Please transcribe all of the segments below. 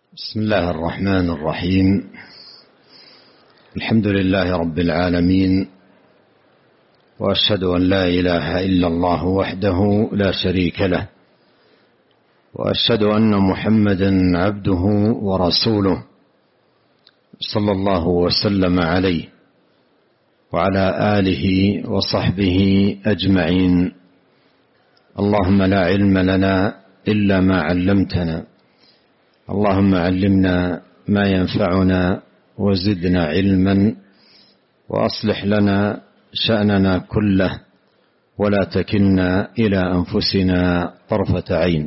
بسم الله الرحمن الرحيم. الحمد لله رب العالمين، وأشهد أن لا إله إلا الله وحده لا شريك له، وأشهد أن محمدا عبده ورسوله صلى الله وسلم عليه وعلى آله وصحبه أجمعين. اللهم لا علم لنا إلا ما علمتنا، اللهم علمنا ما ينفعنا وزدنا علما، وأصلح لنا شأننا كله ولا تكلنا إلى أنفسنا طرفة عين.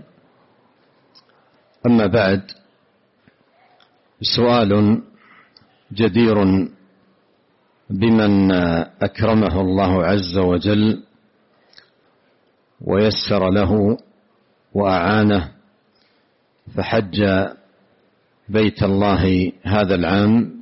أما بعد، سؤال جدير بمن أكرمه الله عز وجل ويسر له وأعانه فحج بيت الله هذا العام،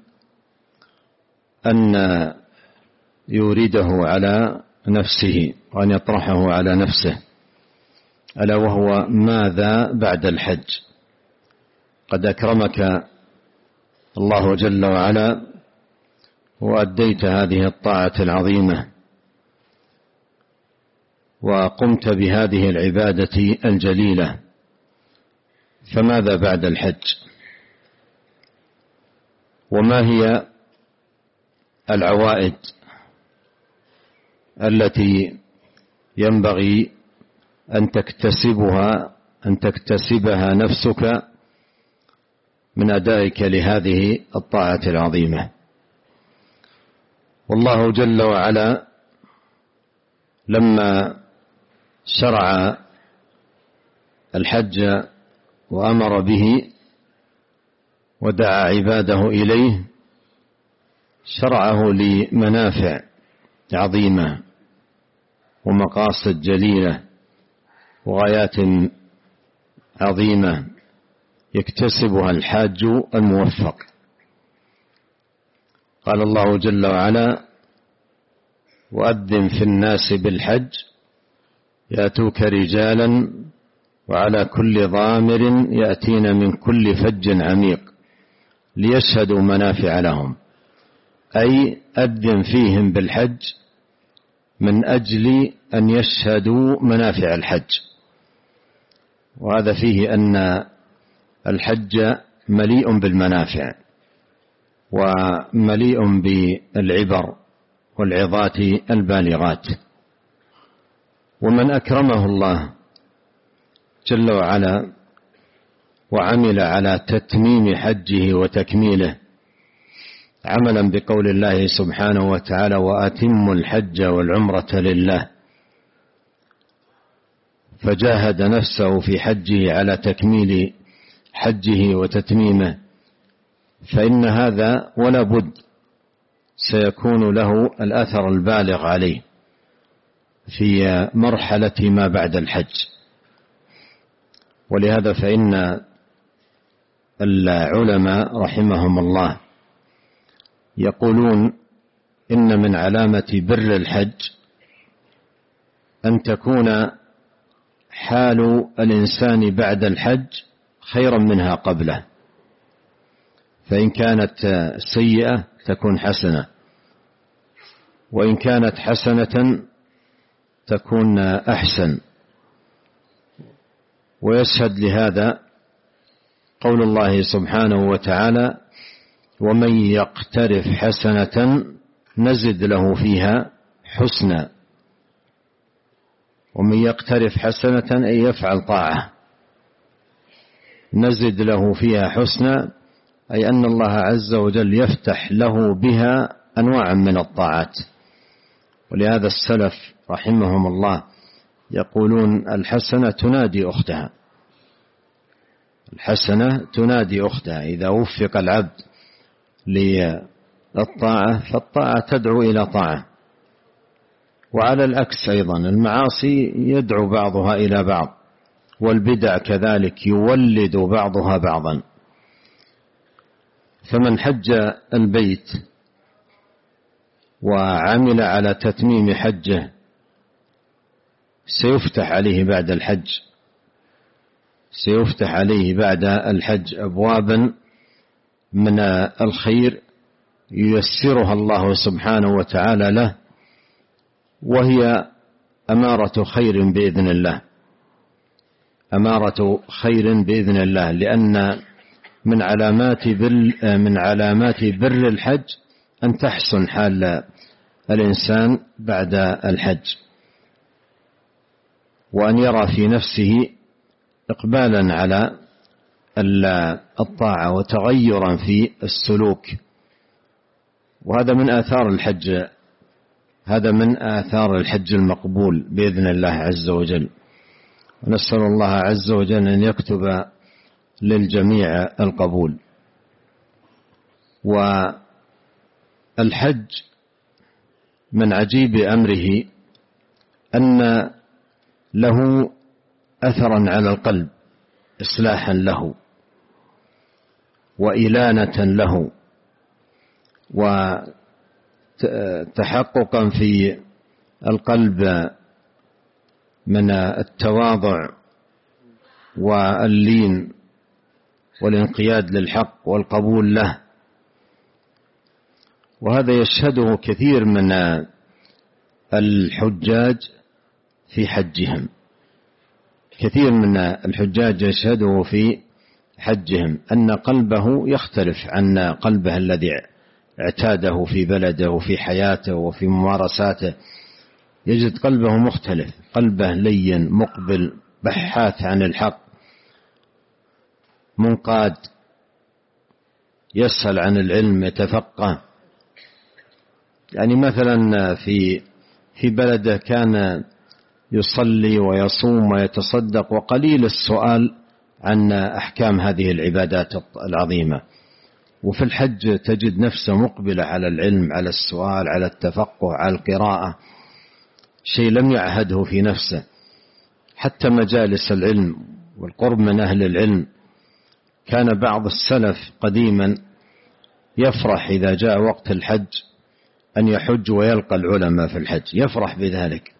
أن يورده على نفسه وأن يطرحه على نفسه، ألا وهو: ماذا بعد الحج؟ قد أكرمك الله جل وعلا وأديت هذه الطاعة العظيمة وقمت بهذه العبادة الجليلة، فماذا بعد الحج؟ وما هي العوائد التي ينبغي أن تكتسبها نفسك من أدائك لهذه الطاعة العظيمة؟ والله جل وعلا لما شرع الحج وأمر به ودعا عباده إليه، شرعه لمنافع عظيمة ومقاصد جليلة وغايات عظيمة يكتسبها الحاج الموفق. قال الله جل وعلا: وأذن في الناس بالحج يأتوك رجالا وعلى كل ضامر يأتين من كل فج عميق ليشهدوا منافع لهم، أي أذن فيهم بالحج من أجل أن يشهدوا منافع الحج. وهذا فيه أن الحج مليء بالمنافع ومليء بالعبر والعظات البالغات. ومن أكرمه الله جل وعلا وعمل على تتميم حجه وتكميله، عملا بقول الله سبحانه وتعالى: وأتموا الحج والعمرة لله، فجاهد نفسه في حجه على تكميل حجه وتتميمه، فإن هذا ولا بد سيكون له الأثر البالغ عليه في مرحلة ما بعد الحج. ولهذا فإن العلماء رحمهم الله يقولون: إن من علامة بر الحج أن تكون حال الإنسان بعد الحج خيرا منها قبله، فإن كانت سيئة تكون حسنة، وإن كانت حسنة تكون أحسن. ويشهد لهذا قول الله سبحانه وتعالى: ومن يقترف حسنة نزد له فيها حسنا. ومن يقترف حسنة أي يفعل طاعة، نزد له فيها حسنا، أي أن الله عز وجل يفتح له بها أنواعا من الطاعات. ولهذا السلف رحمهم الله يقولون: الحسنة تنادي أختها، الحسنة تنادي أختها. إذا وفق العبد للطاعة فالطاعة تدعو إلى طاعة، وعلى العكس أيضا المعاصي يدعو بعضها إلى بعض، والبدع كذلك يولد بعضها بعضا. فمن حج البيت وعمل على تتميم حجه سيفتح عليه بعد الحج سيفتح عليه بعد الحج أبوابا من الخير ييسرها الله سبحانه وتعالى له، وهي أمارة خير بإذن الله، أمارة خير بإذن الله، لأن من علامات بر الحج أن تحسن حال الإنسان بعد الحج، وأن يرى في نفسه إقبالا على الطاعة وتغيرا في السلوك. وهذا من آثار الحج، هذا من آثار الحج المقبول بإذن الله عز وجل. ونسأل الله عز وجل أن يكتب للجميع القبول. والحج من عجيب أمره أن له أثرا على القلب، إصلاحا له وإلانة له وتحققا في القلب من التواضع واللين والانقياد للحق والقبول له. وهذا يشهده كثير من الحجاج في حجهم، كثير من الحجاج يشهده في حجهم أن قلبه يختلف عن قلبه الذي اعتاده في بلده وفي حياته وفي ممارساته، يجد قلبه مختلف، قلبه لين مقبل بحاث عن الحق منقاد، يسأل عن العلم يتفقه. يعني مثلا في بلده كان يصلي ويصوم ويتصدق وقليل السؤال عن أحكام هذه العبادات العظيمة، وفي الحج تجد نفسه مقبلة على العلم، على السؤال، على التفقه، على القراءة، شيء لم يعهده في نفسه. حتى مجالس العلم والقرب من أهل العلم، كان بعض السلف قديما يفرح إذا جاء وقت الحج أن يحج ويلقى العلماء في الحج، يفرح بذلك.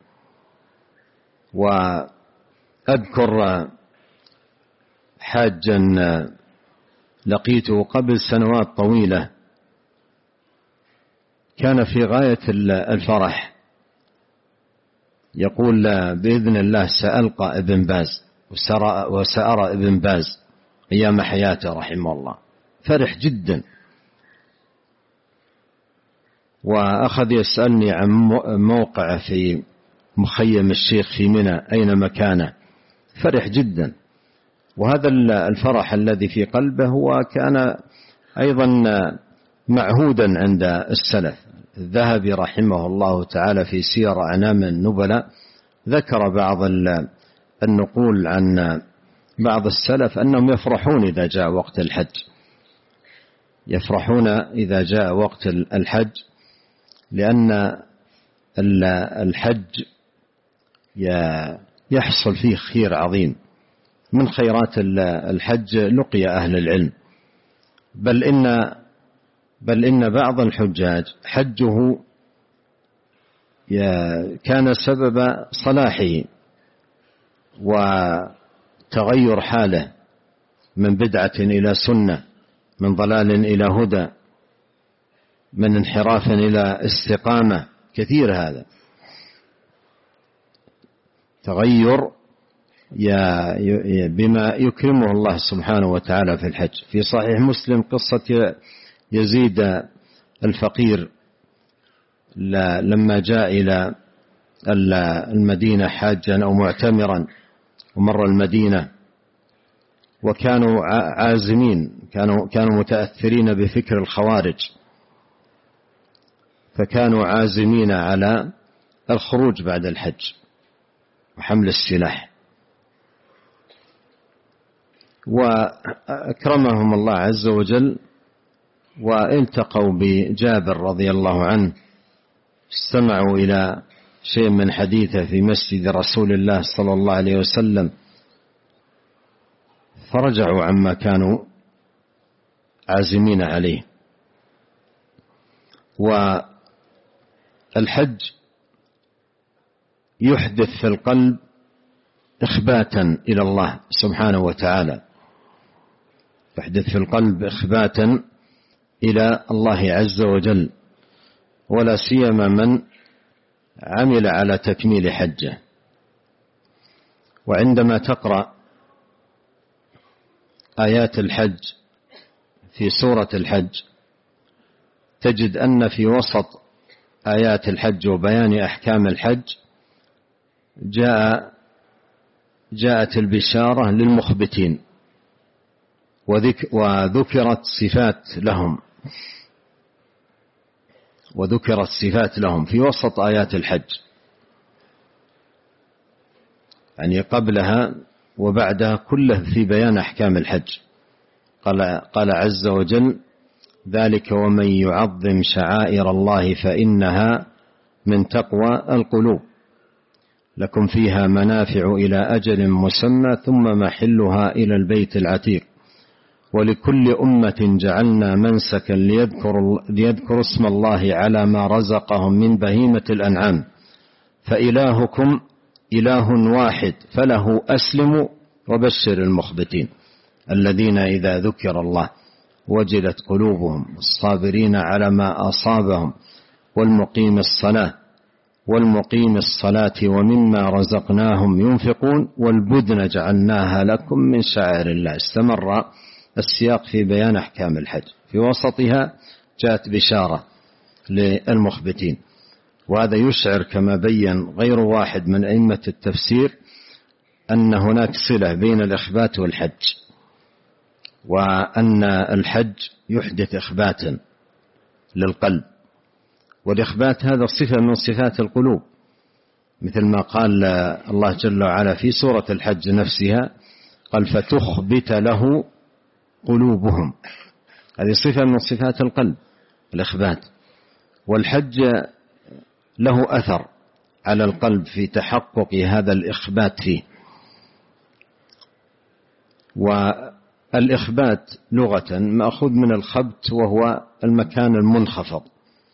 وأذكر حاجا لقيته قبل سنوات طويلة كان في غاية الفرح، يقول بإذن الله سألقى ابن باز وسأرى ابن باز أيام حياته رحمه الله، فرح جدا. وأخذ يسألني عن موقع في مخيم الشيخ في منى أين مكانه، فرح جدا. وهذا الفرح الذي في قلبه هو كان أيضا معهودا عند السلف. الذهبي رحمه الله تعالى في سير أعلام النبلاء ذكر بعض النقول عن بعض السلف أنهم يفرحون إذا جاء وقت الحج، يفرحون إذا جاء وقت الحج، لأن الحج يحصل فيه خير عظيم. من خيرات الحج لقي أهل العلم، بل إن بعض الحجاج حجه كان سبب صلاحه وتغير حاله من بدعة إلى سنة، من ضلال إلى هدى، من انحراف إلى استقامة، كثير هذا تغير بما يكرمه الله سبحانه وتعالى في الحج. في صحيح مسلم قصة يزيد الفقير لما جاء إلى المدينة حاجا أو معتمرا ومر المدينة، وكانوا عازمين، كانوا متأثرين بفكر الخوارج، فكانوا عازمين على الخروج بعد الحج وحمل السلاح، وأكرمهم الله عز وجل والتقوا بجابر رضي الله عنه، استمعوا إلى شيء من حديثه في مسجد رسول الله صلى الله عليه وسلم، فرجعوا عما كانوا عازمين عليه. والحج يحدث في القلب إخباتا إلى الله سبحانه وتعالى، يحدث في القلب إخباتا إلى الله عز وجل، ولا سيما من عمل على تكميل حجه. وعندما تقرأ آيات الحج في سورة الحج تجد أن في وسط آيات الحج وبيان أحكام الحج جاءت البشارة للمخبتين، وذكرت صفات لهم في وسط آيات الحج، يعني قبلها وبعدها كله في بيان أحكام الحج. قال عز وجل: ذلك ومن يعظم شعائر الله فإنها من تقوى القلوب، لكم فيها منافع إلى أجل مسمى ثم محلها إلى البيت العتيق، ولكل أمة جعلنا منسكا ليذكروا اسم الله على ما رزقهم من بهيمة الأنعام فإلهكم إله واحد فله أسلموا وبشر المخبتين الذين إذا ذكر الله وجلت قلوبهم الصابرين على ما أصابهم والمقيم الصلاة ومما رزقناهم ينفقون والبدن جعلناها لكم من شعائر الله. استمر السياق في بيان أحكام الحج، في وسطها جاءت بشارة للمخبتين، وهذا يشعر كما بين غير واحد من أئمة التفسير أن هناك صلة بين الإخبات والحج، وأن الحج يحدث إخباتا للقلب، والإخبات هذا صفة من صفات القلوب، مثل ما قال الله جل وعلا في سورة الحج نفسها، قال: فتخبت له قلوبهم. هذه صفة من صفات القلب، الإخبات. والحج له أثر على القلب في تحقق هذا الإخبات فيه. والإخبات لغة مأخوذ من الخبت، وهو المكان المنخفض،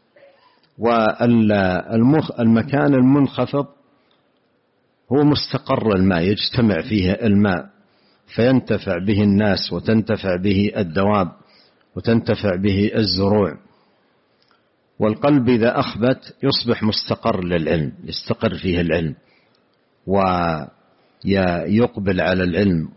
والمكان المنخفض هو مستقر الماء، يجتمع فيه الماء فينتفع به الناس وتنتفع به الدواب وتنتفع به الزروع. والقلب إذا أخبت يصبح مستقر للعلم، يستقر فيه العلم ويقبل على العلم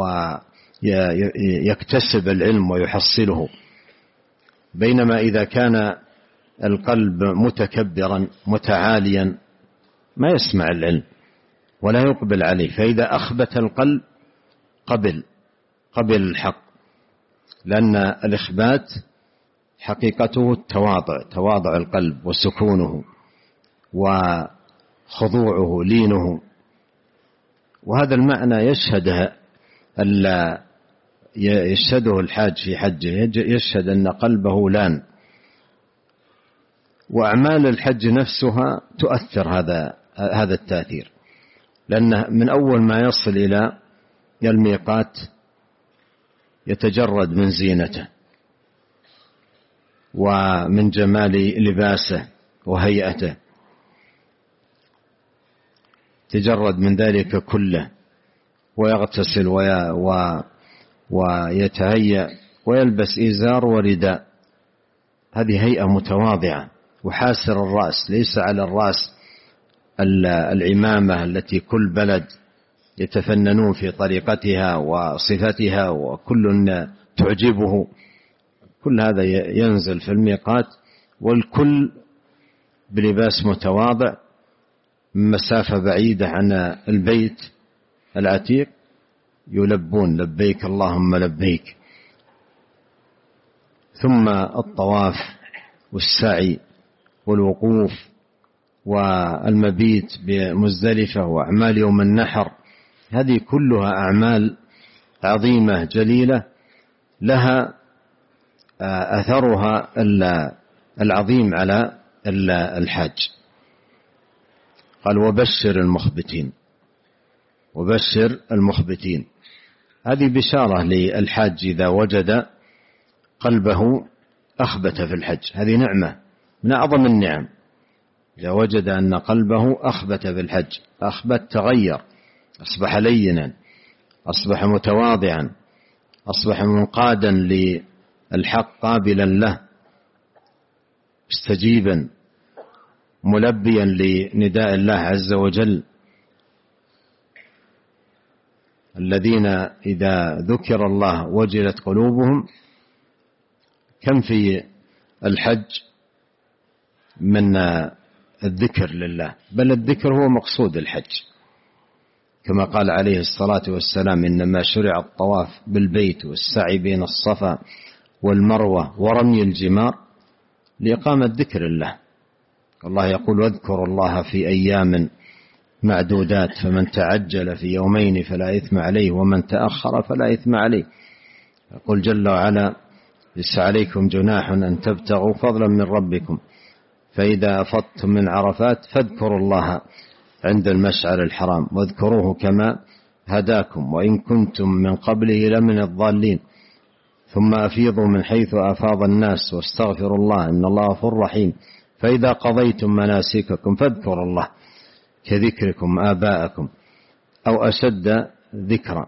ويكتسب العلم ويحصله. بينما إذا كان القلب متكبرا متعاليا ما يسمع العلم ولا يقبل عليه، فإذا أخبت القلب قبل الحق، لأن الإخبات حقيقته التواضع، تواضع القلب وسكونه وخضوعه لينه. وهذا المعنى يشهده الحاج في حجه، يشهد أن قلبه لان. وأعمال الحج نفسها تؤثر هذا التأثير، لأن من أول ما يصل إلى الميقات يتجرد من زينته ومن جمال لباسه وهيئته، تجرد من ذلك كله، ويغتسل ويتهيأ ويلبس إزار ورداء. هذه هيئة متواضعة. وحاسر الرأس، ليس على الرأس العمامة التي كل بلد يتفننون في طريقتها وصفتها وكل تعجبه، كل هذا ينزل في الميقات، والكل بلباس متواضع من مسافة بعيدة عن البيت العتيق، يلبون لبيك اللهم لبيك. ثم الطواف والسعي والوقوف والمبيت بمزدلفة وأعمال يوم النحر، هذه كلها أعمال عظيمة جليلة لها أثرها العظيم على الحاج. قال: وبشر المخبتين. هذه بشارة للحاج إذا وجد قلبه أخبت في الحج، هذه نعمة من أعظم النعم. إذا وجد أن قلبه أخبت في الحج، أخبت تغير أصبح لينا، أصبح متواضعا، أصبح منقادا للحق قابلا له، مستجيبا ملبيا لنداء الله عز وجل. الذين إذا ذكر الله وجلت قلوبهم. كم في الحج من الذكر لله، بل الذكر هو مقصود الحج، كما قال عليه الصلاة والسلام: إنما شرع الطواف بالبيت والسعي بين الصفا والمروة ورمي الجمار لإقامة ذكر الله. الله يقول: واذكروا الله في أيام معدودات، فمن تعجل في يومين فلا إثم عليه ومن تأخر فلا إثم عليه. يقول جل وعلا: ليس عليكم جناح أن تبتغوا فضلا من ربكم فإذا أفضتم من عرفات فاذكروا الله عند المشعر الحرام واذكروه كما هداكم وإن كنتم من قبله لمن الضالين ثم أفيضوا من حيث أفاض الناس واستغفروا الله إن الله غفور رحيم فإذا قضيتم مناسككم فاذكروا الله كذكركم آباءكم أو أشد ذكرا.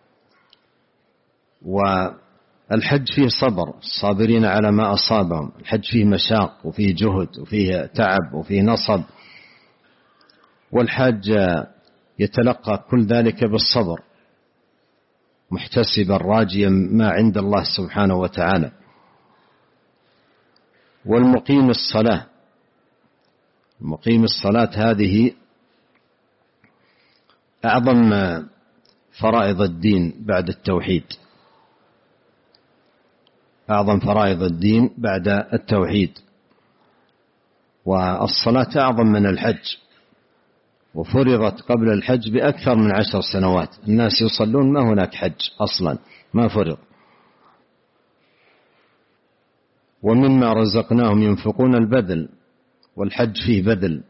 والحج فيه صبر، الصابرين على ما أصابهم. الحج فيه مشاق وفيه جهد وفيه تعب وفيه نصب، والحاج يتلقى كل ذلك بالصبر محتسبا راجيا ما عند الله سبحانه وتعالى. والمقيم الصلاة، مقيم الصلاة هذه أعظم فرائض الدين بعد التوحيد، أعظم فرائض الدين بعد التوحيد. والصلاة أعظم من الحج، وفرضت قبل الحج بأكثر من 10 سنوات. الناس يصلون ما هناك حج أصلا، ما فرض. ومما رزقناهم ينفقون البذل، والحج فيه بذل.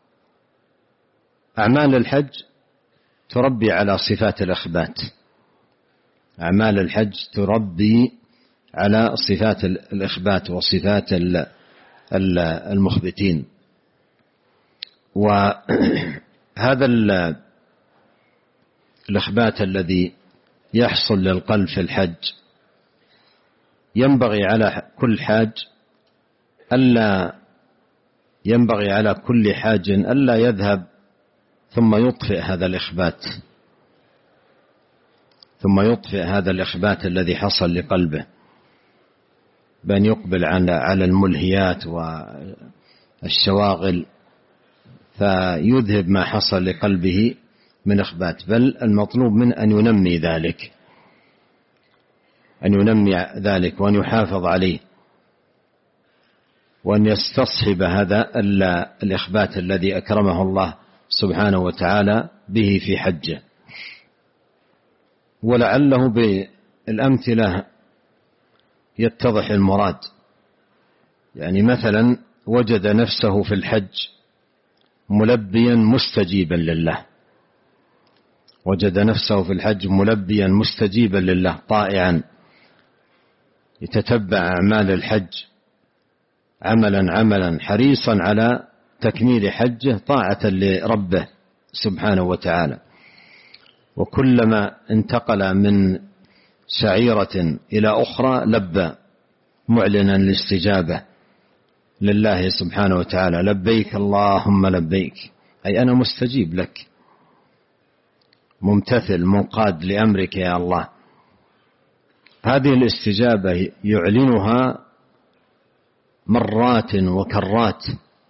أعمال الحج تربي على صفات الإخبات، أعمال الحج تربي على صفات الإخبات وصفات المخبتين. وهذا الإخبات الذي يحصل للقلب في الحج ينبغي على كل حاج ألا يذهب ثم يطفئ هذا الإخبات الذي حصل لقلبه، بأن يقبل على الملهيات والشواغل فيذهب ما حصل لقلبه من إخبات. بل المطلوب من أن ينمي ذلك وأن يحافظ عليه وأن يستصحب هذا الإخبات الذي أكرمه الله سبحانه وتعالى به في حجه. ولعله بالأمثلة يتضح المراد. يعني مثلا وجد نفسه في الحج ملبيا مستجيبا لله، طائعا يتتبع أعمال الحج عملا حريصا على تكميل حجه طاعة لربه سبحانه وتعالى. وكلما انتقل من شعيرة إلى أخرى لبى معلنا الاستجابة لله سبحانه وتعالى: لبيك اللهم لبيك، أي أنا مستجيب لك، ممتثل منقاد لأمرك يا الله. هذه الاستجابة يعلنها مرات وكرات،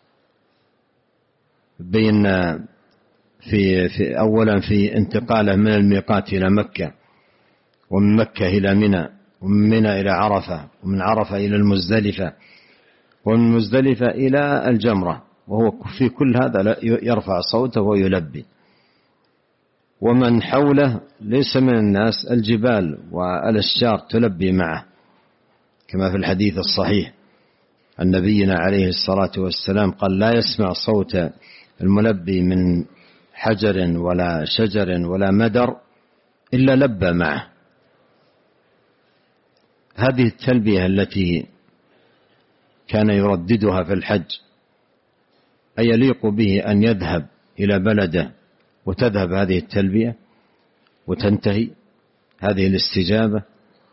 بين في أولا في انتقاله من الميقات إلى مكة، ومن مكة إلى منى، ومن منى إلى عرفة، ومن عرفة إلى المزدلفة، ومن مزدلفة إلى الجمرة، وهو في كل هذا يرفع صوته ويلبي. ومن حوله ليس من الناس الجبال والأشجار تلبي معه، كما في الحديث الصحيح عن نبينا عليه الصلاة والسلام قال: لا يسمع صوت الملبي من حجر ولا شجر ولا مدر إلا لبى معه. هذه التلبية التي كان يرددها في الحج أيليق به أن يذهب إلى بلده وتذهب هذه التلبية وتنتهي هذه الاستجابة.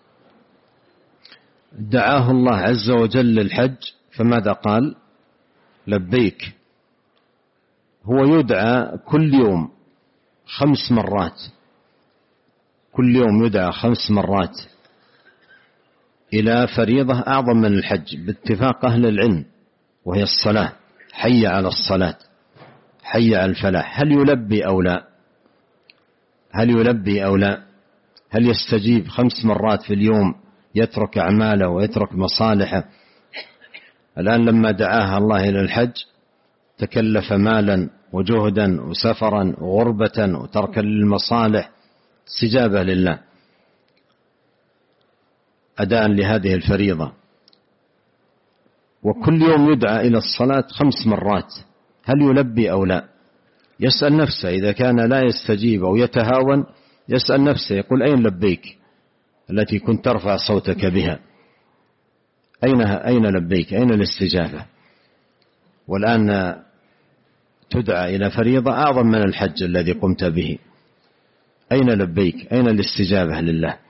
دعاه الله عز وجل للحج، فماذا قال؟ لبيك. هو يدعى كل يوم 5 مرات، كل يوم يدعى 5 مرات إلى فريضة أعظم من الحج باتفاق أهل العلم، وهي الصلاة. حي على الصلاة، حي على الفلاح. هل يلبي أو لا؟ هل يلبي أو لا؟ هل يستجيب 5 مرات في اليوم يترك أعماله ويترك مصالحه؟ الآن لما دعاها الله إلى الحج تكلف مالا وجهدا وسفرا وغربة وتركا للمصالح، استجابة لله، أداء لهذه الفريضة. وكل يوم يدعى إلى الصلاة 5 مرات. هل يلبي أو لا؟ يسأل نفسه، إذا كان لا يستجيب أو يتهاون يسأل نفسه، يقول أين لبيك التي كنت ترفع صوتك بها؟ أين لبيك؟ أين الاستجابة؟ والآن تدعى إلى فريضة أعظم من الحج الذي قمت به. أين لبيك؟ أين الاستجابة لله؟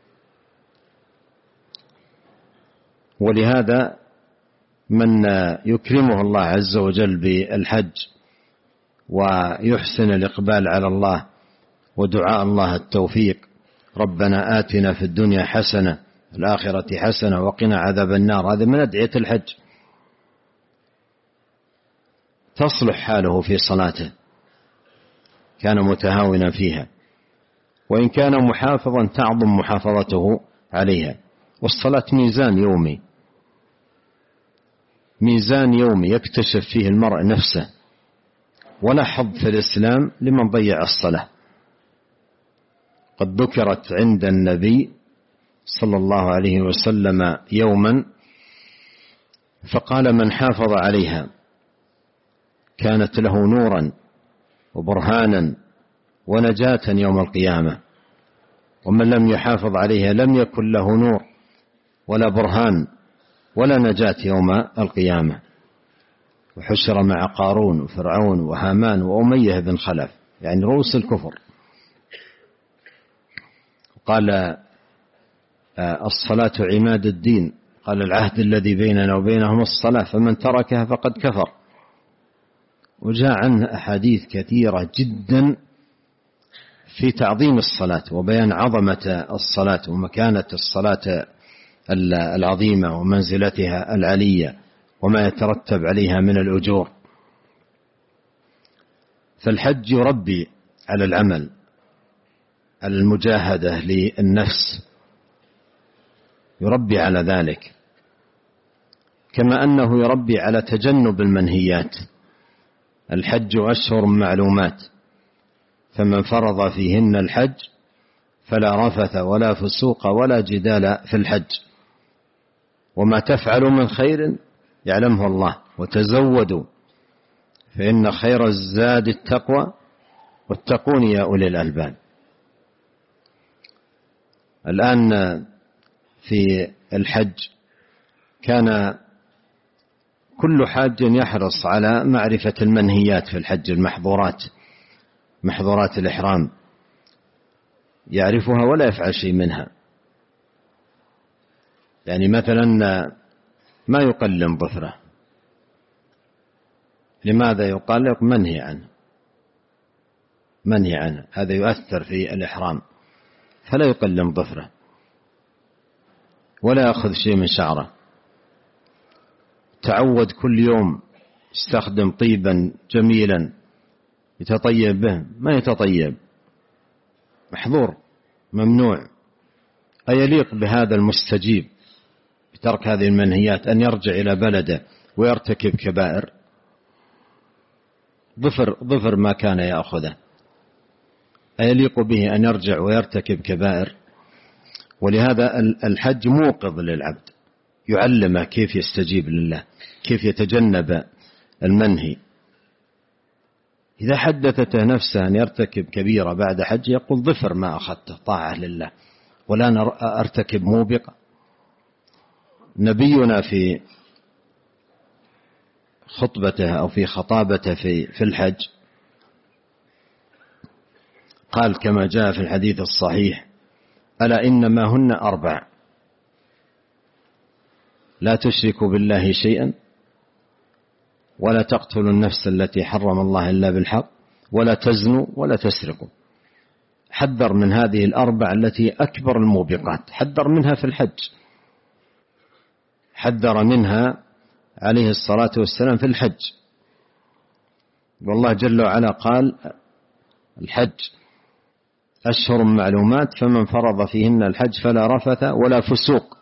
ولهذا من يكرمه الله عز وجل بالحج ويحسن الإقبال على الله ودعاء الله التوفيق، ربنا آتنا في الدنيا حسنة الآخرة حسنة وقنا عذاب النار، هذا من أدعية الحج. تصلح حاله في صلاته، كان متهاونا فيها، وإن كان محافظا تعظم محافظته عليها. والصلاة ميزان يومي، ميزان يومي يكتشف فيه المرء نفسه، ولا حظ في الإسلام لمن ضيع الصلاة. قد ذكرت عند النبي صلى الله عليه وسلم يوما فقال: من حافظ عليها كانت له نورا وبرهانا ونجاة يوم القيامة، ومن لم يحافظ عليها لم يكن له نور ولا برهان ولا نجاة يوم القيامة. وحشر مع قارون وفرعون وهامان وأمية بن خلف، يعني رؤوس الكفر. قال: الصلاة عماد الدين، قال: العهد الذي بيننا وبينهم الصلاة، فمن تركها فقد كفر. وجاء عنه أحاديث كثيرة جدا في تعظيم الصلاة وبيان عظمة الصلاة ومكانة الصلاة العظيمة ومنزلتها العلية وما يترتب عليها من الأجور. فالحج يربي على العمل، على المجاهدة للنفس، يربي على ذلك، كما أنه يربي على تجنب المنهيات. الحج أشهر معلومات، فمن فرض فيهن الحج فلا رفث ولا فسوق ولا جدال في الحج. وما تفعل من خير يعلمه الله، وتزودوا فإن خير الزاد التقوى واتقون يا أولي الألباب. الآن في الحج كان كل حاج يحرص على معرفة المنهيات في الحج، المحظورات، محظورات الإحرام، يعرفها ولا يفعل شيء منها. يعني مثلا ما يقلم ظفره، لماذا يقال لك منهي عنه؟ منهي عنه، هذا يؤثر في الإحرام، فلا يقلم ظفره ولا يأخذ شيء من شعره. تعود كل يوم يستخدم طيبا جميلا يتطيب به، ما يتطيب، محظور ممنوع. أيليق بهذا المستجيب بترك هذه المنهيات أن يرجع إلى بلده ويرتكب كبائر؟ ظفر ما كان يأخذه، أيليق به أن يرجع ويرتكب كبائر؟ ولهذا الحج موقظ للعبد، يعلمه كيف يستجيب لله، كيف يتجنب المنهي. إذا حدثته نفسه أن يرتكب كبيرة بعد حج يقول: ظفر ما أخذته طاعة لله ولا أرتكب موبقة. نبينا في خطبته أو في خطابته في الحج قال كما جاء في الحديث الصحيح: ألا إنما هن 4: لا تشركوا بالله شيئا، ولا تقتلوا النفس التي حرم الله إلا بالحق، ولا تزنوا، ولا تسرقوا. حذر من هذه 4 التي أكبر الموبقات، حذر منها في الحج، حذر منها عليه الصلاة والسلام في الحج. والله جل وعلا قال: الحج أشهر معلومات، فمن فرض فيهن الحج فلا رفث ولا فسوق.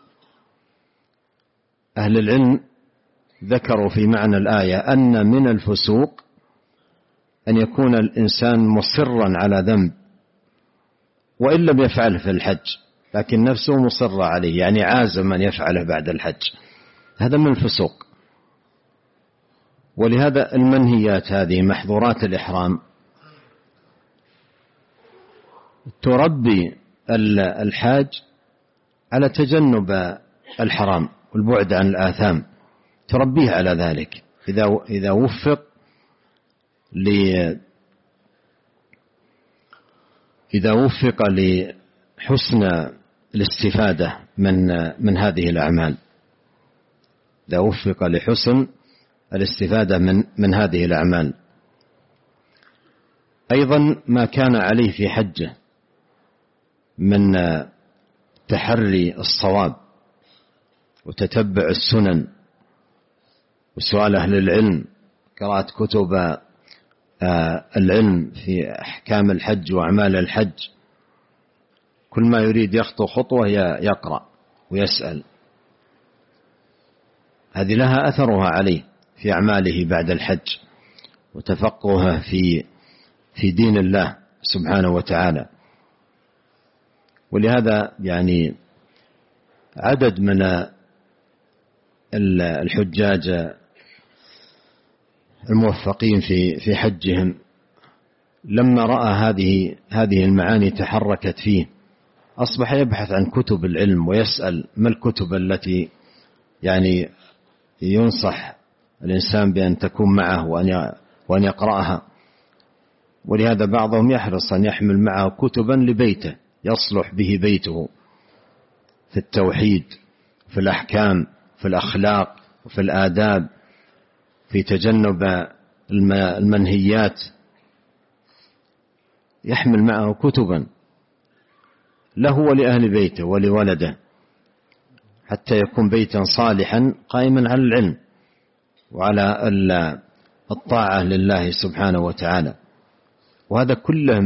أهل العلم ذكروا في معنى الآية أن من الفسوق أن يكون الإنسان مصرا على ذنب وإن لم يفعله في الحج، لكن نفسه مصرة عليه، يعني عازم أن يفعله بعد الحج، هذا من الفسوق. ولهذا المنهيات هذه، محظورات الإحرام، تربي الحاج على تجنب الحرام والبعد عن الآثام، تربيه على ذلك إذا وفق لحسن الاستفادة من هذه الأعمال، إذا وفق لحسن الاستفادة من هذه الأعمال. أيضا ما كان عليه في حجه من تحري الصواب وتتبع السنن وسؤال أهل العلم، قراءة كتب العلم في أحكام الحج وأعمال الحج، كل ما يريد يخطو خطوة يقرأ ويسأل، هذه لها أثرها عليه في أعماله بعد الحج وتفقهه في دين الله سبحانه وتعالى. ولهذا يعني عدد من الحجاج الموفقين في حجهم لما رأى هذه المعاني تحركت فيه، أصبح يبحث عن كتب العلم ويسأل ما الكتب التي يعني ينصح الإنسان بأن تكون معه وأن يقرأها. ولهذا بعضهم يحرص أن يحمل معه كتبا لبيته يصلح به بيته في التوحيد، في الأحكام، في الأخلاق، وفي الآداب، في تجنب المنهيات، يحمل معه كتبا له ولأهل بيته ولولده، حتى يكون بيتا صالحا قائما على العلم وعلى الطاعة لله سبحانه وتعالى. وهذا كله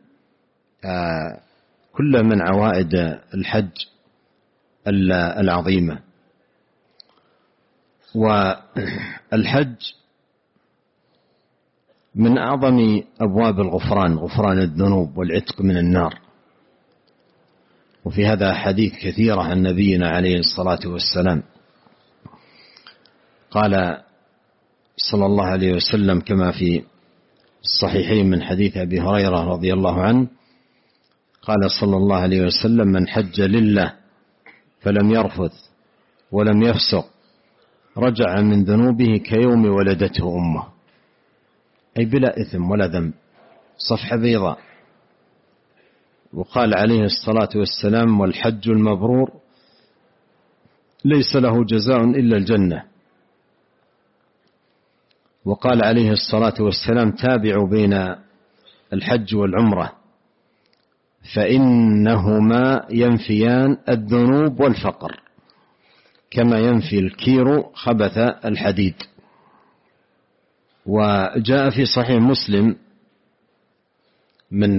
من عوائد الحج العظيمة. والحج من أعظم أبواب الغفران، غفران الذنوب والعتق من النار. وفي هذا حديث كثيرة عن نبينا عليه الصلاة والسلام، قال صلى الله عليه وسلم كما في الصحيحين من حديث أبي هريرة رضي الله عنه، قال صلى الله عليه وسلم: من حج لله فلم يرفث ولم يفسق رجع من ذنوبه كيوم ولدته أمه، أي بلا إثم ولا ذنب، صفحة بيضاء. وقال عليه الصلاة والسلام: والحج المبرور ليس له جزاء إلا الجنة. وقال عليه الصلاة والسلام: تابعوا بين الحج والعمرة فإنهما ينفيان الذنوب والفقر كما ينفي الكير خبث الحديد. وجاء في صحيح مسلم من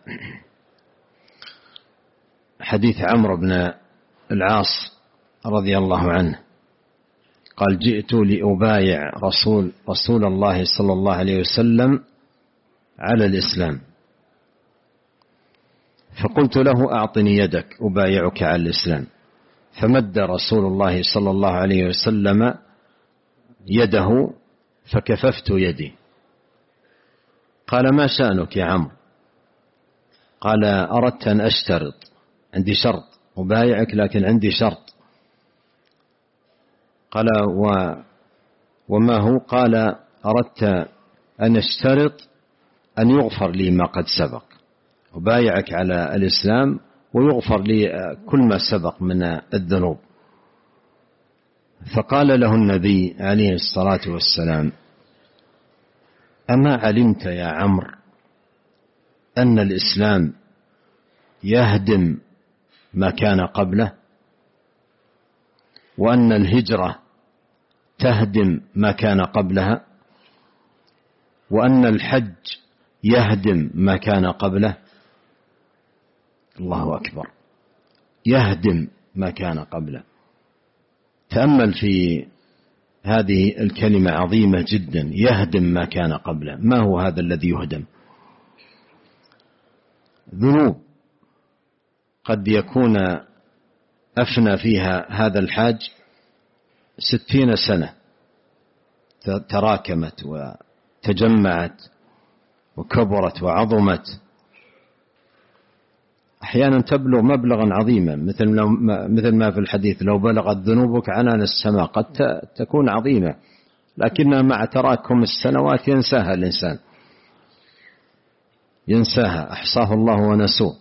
حديث عمرو بن العاص رضي الله عنه قال: جئت لأبايع رسول الله صلى الله عليه وسلم على الإسلام، فقلت له: أعطني يدك أبايعك على الإسلام. فمد رسول الله صلى الله عليه وسلم يده فكففت يدي. قال: ما شأنك يا عمرو؟ قال: أردت أن أشترط، عندي شرط، أبايعك لكن عندي شرط. قال: وما هو؟ قال: أردت أن أشترط أن يغفر لي ما قد سبق، وبايعك على الإسلام ويغفر لي كل ما سبق من الذنوب. فقال له النبي عليه الصلاة والسلام: أما علمت يا عمرو أن الإسلام يهدم ما كان قبله، وأن الهجرة تهدم ما كان قبلها، وأن الحج يهدم ما كان قبله؟ الله أكبر، يهدم ما كان قبله. تأمل في هذه الكلمة عظيمة جدا، يهدم ما كان قبله. ما هو هذا الذي يهدم؟ ذنوب قد يكون أفنى فيها هذا الحاج 60 سنة، تراكمت وتجمعت وكبرت وعظمت، أحيانا تبلغ مبلغا عظيما، مثل ما في الحديث: لو بلغت ذنوبك عنان السماء. قد تكون عظيمة، لكنها مع تراكم السنوات ينساها الإنسان، ينساها، أحصاه الله ونسوه،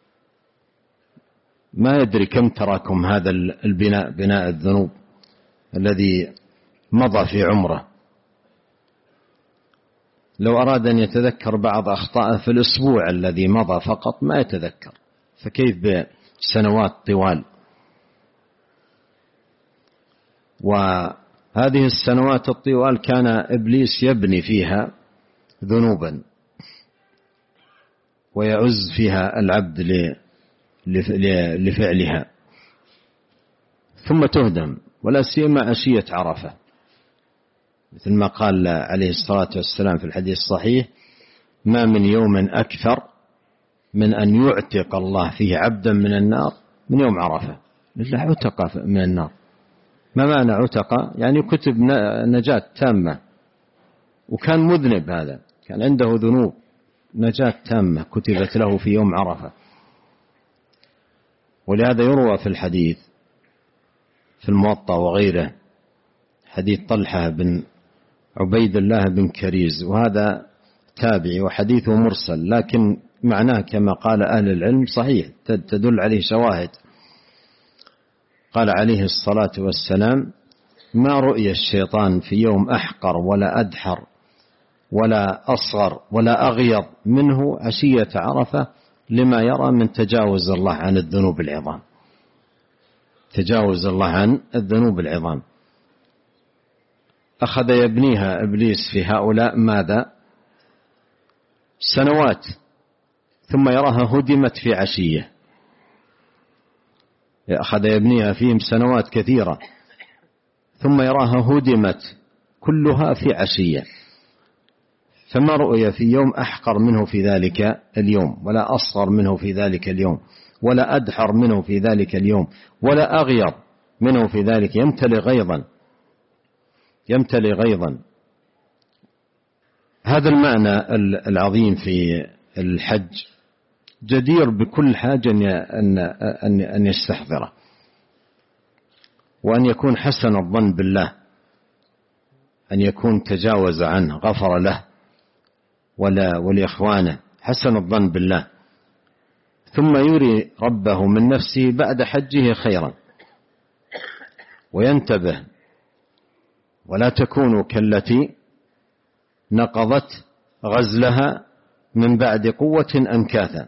ما يدري كم تراكم هذا البناء، بناء الذنوب الذي مضى في عمره. لو أراد أن يتذكر بعض أخطائه في الأسبوع الذي مضى فقط ما يتذكر، فكيف بسنوات طوال؟ وهذه السنوات الطوال كان إبليس يبني فيها ذنوبا ويعز فيها العبد لفعلها، ثم تهدم، ولا سيما عشية عرفة، مثل ما قال عليه الصلاة والسلام في الحديث الصحيح: ما من يوم أكثر من أن يعتق الله فيه عبدا من النار من يوم عرفة. لله عتق من النار. ما معنى عتق؟ يعني كتب نجاة تامة، وكان مذنب، هذا كان عنده ذنوب، نجاة تامة كتبت له في يوم عرفة. ولهذا يروى في الحديث في الموطأ وغيره حديث طلحة بن عبيد الله بن كريز، وهذا تابعي وحديثه مرسل، لكن معناه كما قال أهل العلم صحيح، تدل عليه شواهد. قال عليه الصلاة والسلام: ما رؤي الشيطان في يوم أحقر ولا أدحر ولا أصغر ولا أغيض منه عشية عرفة، لما يرى من تجاوز الله عن الذنوب العظام. تجاوز الله عن الذنوب العظام. أخذ يبنيها إبليس في هؤلاء ماذا؟ سنوات، ثم يراها هدمت في عشية. أخذ يبنيها فيهم سنوات كثيرة، ثم يراها هدمت كلها في عشية. فما رؤي في يوم أحقر منه في ذلك اليوم، ولا أصغر منه في ذلك اليوم، ولا أدحر منه في ذلك اليوم، ولا أغير منه في ذلك. يمتلئ غيظا، يمتلئ غيظا. هذا المعنى العظيم في الحج جدير بكل حاجة أن يستحضره، وأن يكون حسن الظن بالله، أن يكون تجاوز عنه، غفر له ولإخوانه، حسن الظن بالله، ثم يري ربه من نفسه بعد حجه خيرا، وينتبه: ولا تكونوا كالتي نقضت غزلها من بعد قوة أنكاثا.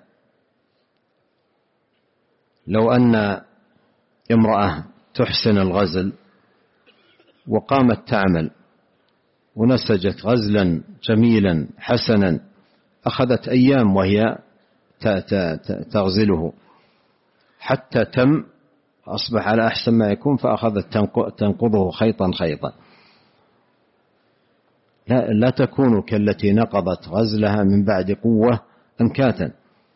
لو أن امرأة تحسن الغزل وقامت تعمل ونسجت غزلا جميلا حسنا، أخذت أيام وهي تغزله حتى تم، أصبح على أحسن ما يكون، فأخذت تنقضه خيطا خيطا. لا تكونوا كالتي نقضت غزلها من بعد قوة أنكاثا.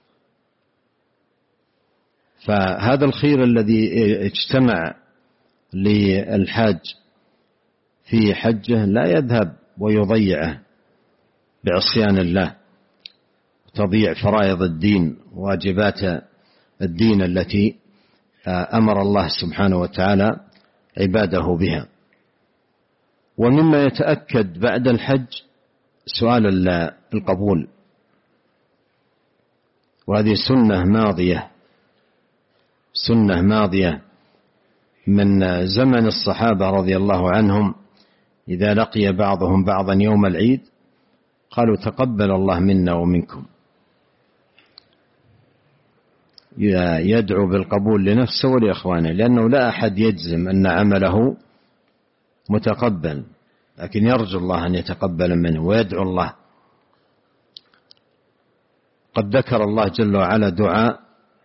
فهذا الخير الذي اجتمع للحاج في حجه لا يذهب ويضيعه بعصيان الله، تضيع فرائض الدين، واجبات الدين التي أمر الله سبحانه وتعالى عباده بها. ومما يتأكد بعد الحج سؤال القبول. وهذه سنة ماضية من زمن الصحابة رضي الله عنهم. إذا لقي بعضهم بعضا يوم العيد قالوا تقبل الله منا ومنكم، يدعو بالقبول لنفسه ولإخوانه، لأنه لا أحد يجزم أن عمله متقبل، لكن يرجو الله أن يتقبل منه ويدعو الله. قد ذكر الله جل وعلا دعاء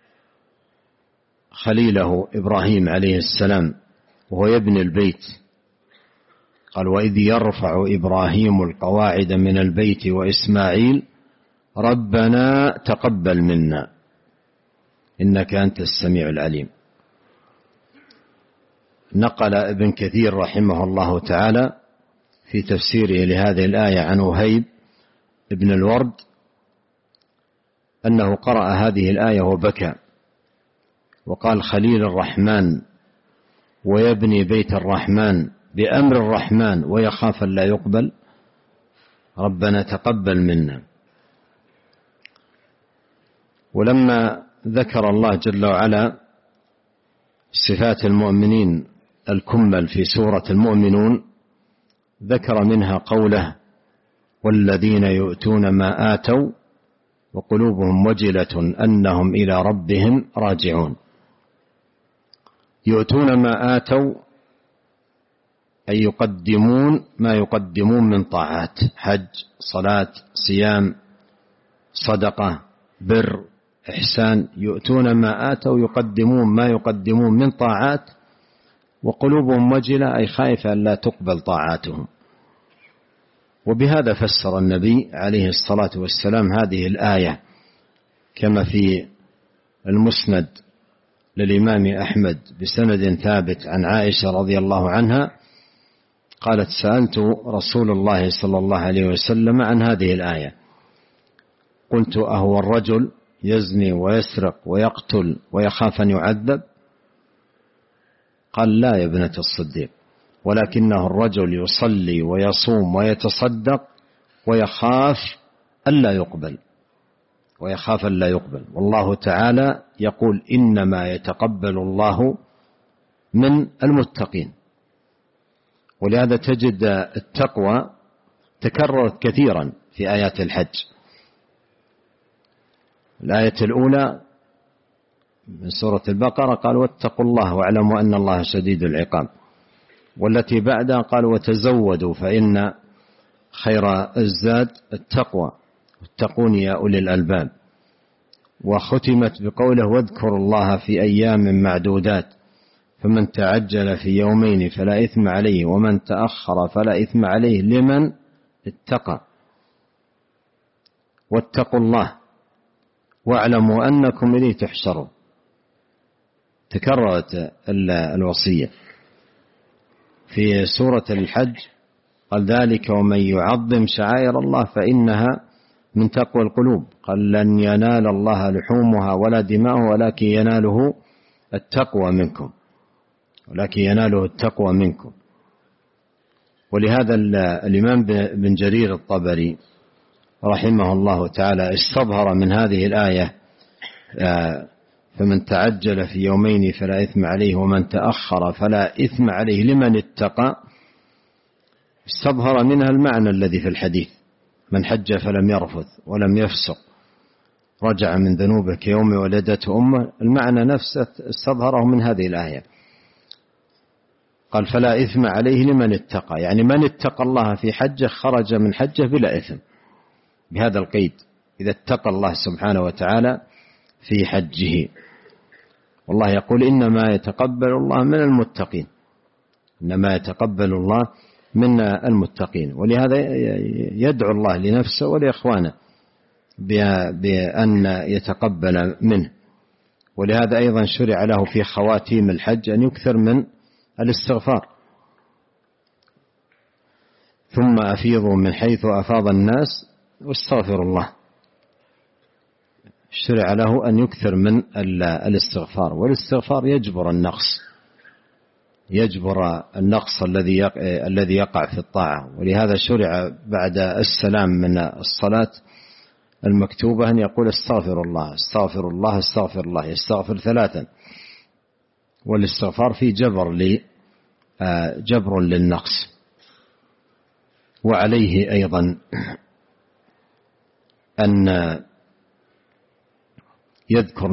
خليله إبراهيم عليه السلام وهو يبني البيت، قال وإذ يرفع إبراهيم القواعد من البيت وإسماعيل ربنا تقبل منا إنك أنت السميع العليم. نقل ابن كثير رحمه الله تعالى في تفسيره لهذه الآية عن وهيب ابن الورد أنه قرأ هذه الآية وبكى وقال خليل الرحمن ويبني بيت الرحمن بأمر الرحمن ويخاف أن لا يقبل، ربنا تقبل منا. ولما ذكر الله جل وعلا صفات المؤمنين الكمل في سورة المؤمنون ذكر منها قوله والذين يؤتون ما آتوا وقلوبهم وجلة أنهم إلى ربهم راجعون. يؤتون ما آتوا أي يقدمون ما يقدمون من طاعات، حج، صلاة، صيام، صدقة، بر، إحسان. يؤتون ما آتوا يقدمون ما يقدمون من طاعات وقلوبهم وجلة أي خائفة أن لا تقبل طاعاتهم. وبهذا فسر النبي عليه الصلاة والسلام هذه الآية كما في المسند للإمام أحمد بسند ثابت عن عائشة رضي الله عنها قالت سألت رسول الله صلى الله عليه وسلم عن هذه الآية قلت أهو الرجل يزني ويسرق ويقتل ويخاف أن يعذب؟ قال لا يا ابنة الصديق، ولكنه الرجل يصلي ويصوم ويتصدق ويخاف ألا يقبل. والله تعالى يقول إنما يتقبل الله من المتقين. ولهذا تجد التقوى تكررت كثيرا في آيات الحج. الآية الأولى من سورة البقرة قال واتقوا الله واعلموا أن الله شديد العقاب، والتي بعدها قال وتزودوا فإن خير الزاد التقوى واتقون يا أولي الألباب. وختمت بقوله واذكروا الله في أيام معدودات فمن تعجل في يومين فلا إثم عليه ومن تأخر فلا إثم عليه لمن اتقى. واتقوا الله واعلموا أنكم إليه تحشرون. تكررت الوصية. في سورة الحج قال ذلك ومن يعظم شعائر الله فإنها من تقوى القلوب. قال لن ينال الله لحومها ولا دماؤها ولكن يناله التقوى منكم. ولهذا الإمام بن جرير الطبري رحمه الله تعالى استظهر من هذه الآية فمن تعجل في يومين فلا إثم عليه ومن تأخر فلا إثم عليه لمن اتقى. استظهر منها المعنى الذي في الحديث من حج فلم يرفث ولم يفسق رجع من ذنوبه كيوم ولدته أمه. المعنى نفسه استظهره من هذه الآية. قال فلا إثم عليه لمن اتقى، يعني من اتقى الله في حجه خرج من حجه بلا إثم، بهذا القيد إذا اتقى الله سبحانه وتعالى في حجه. والله يقول إنما يتقبل الله من المتقين، إنما يتقبل الله من المتقين. ولهذا يدعو الله لنفسه ولإخوانه بأن يتقبل منه. ولهذا أيضا شرع له في خواتيم الحج أن يكثر من الاستغفار. ثم أفيضوا من حيث أفاض الناس واستغفروا الله. شرع له أن يكثر من الاستغفار، والاستغفار يجبر النقص الذي يقع في الطاعة. ولهذا شرع بعد السلام من الصلاة المكتوبة أن يقول استغفر الله استغفر الله استغفر الله، يستغفر 3. والاستغفار فيه جبر للنقص. وعليه أيضا أن يذكر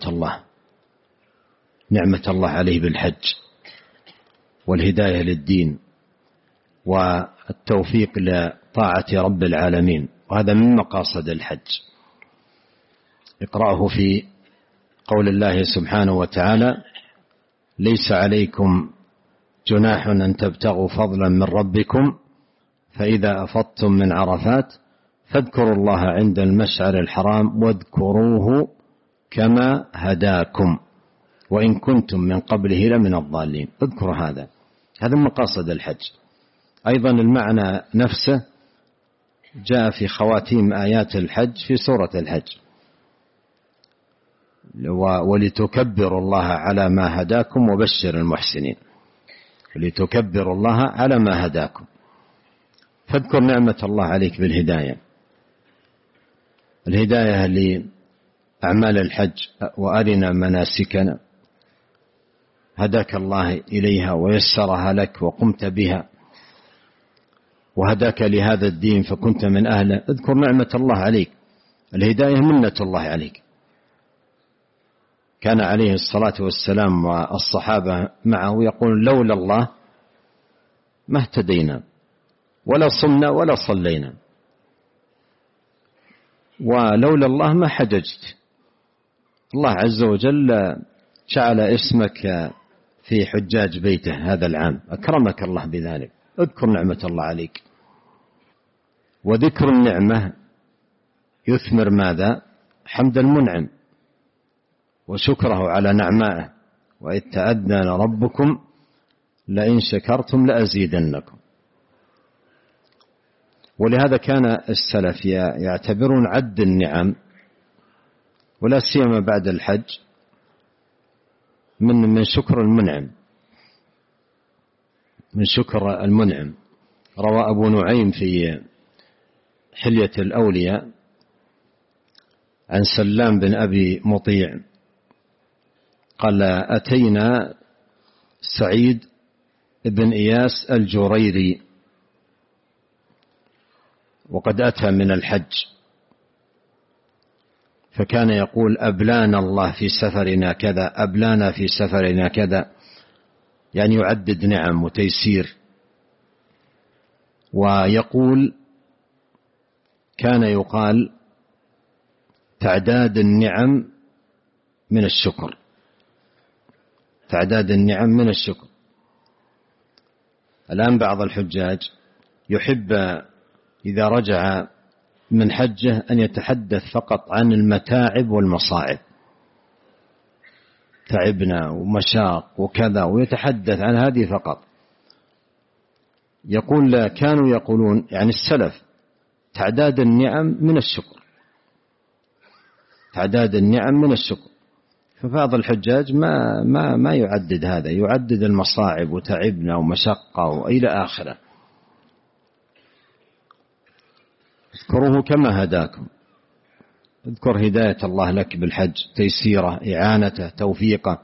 نعمة الله عليه بالحج والهداية للدين والتوفيق لطاعة رب العالمين، وهذا من مقاصد الحج. اقرأه في قول الله سبحانه وتعالى: ليس عليكم جناح أن تبتغوا فضلا من ربكم فإذا أفضتم من عرفات فاذكروا الله عند المشعر الحرام واذكروه كما هداكم وإن كنتم من قبله لمن الضالين. اذكروا هذا من مقاصد الحج. أيضا المعنى نفسه جاء في خواتيم آيات الحج في سورة الحج: ولتكبروا الله على ما هداكم وبشر المحسنين. ولتكبروا الله على ما هداكم، فاذكر نعمة الله عليك بالهداية، الهداية لأعمال الحج، وأرنا مناسكنا، هداك الله إليها ويسرها لك وقمت بها، وهداك لهذا الدين فكنت من أهله. اذكر نعمة الله عليك، الهداية منة الله عليك. كان عليه الصلاة والسلام والصحابة معه يقول: لولا الله ما اهتدينا ولا صمنا ولا صلينا، ولولا الله ما حججت. الله عز وجل جعل اسمك في حجاج بيته هذا العام، أكرمك الله بذلك. اذكر نعمة الله عليك. وذكر النعمة يثمر ماذا؟ حمد المنعم وشكره على نعمائه. وإذ تأذن ربكم لئن شكرتم لأزيدنكم. ولهذا كان السلف يعتبرون عد النعم ولا سيما بعد الحج من شكر المنعم، من شكر المنعم. روى أبو نعيم في حلية الأولياء عن سلام بن أبي مطيع قال: أتينا سعيد بن إياس الجريري وقد أتى من الحج، فكان يقول: أبلانا الله في سفرنا كذا، أبلانا في سفرنا كذا، يعني يعدد نعم وتيسير. ويقول: كان يقال تعداد النعم من الشكر، تعداد النعم من الشكر. الآن بعض الحجاج يحب إذا رجع من حجه أن يتحدث فقط عن المتاعب والمصاعب، تعبنا ومشاق وكذا، ويتحدث عن هذه فقط. يقول: كانوا يقولون يعني السلف تعداد النعم من الشكر، تعداد النعم من الشكر. فبعض الحجاج ما يعدد هذا، يعدد المصاعب وتعبنا ومشقة وإلى آخره. اذكروه كما هداكم، اذكر هداية الله لك بالحج، تيسيره، إعانته، توفيقه،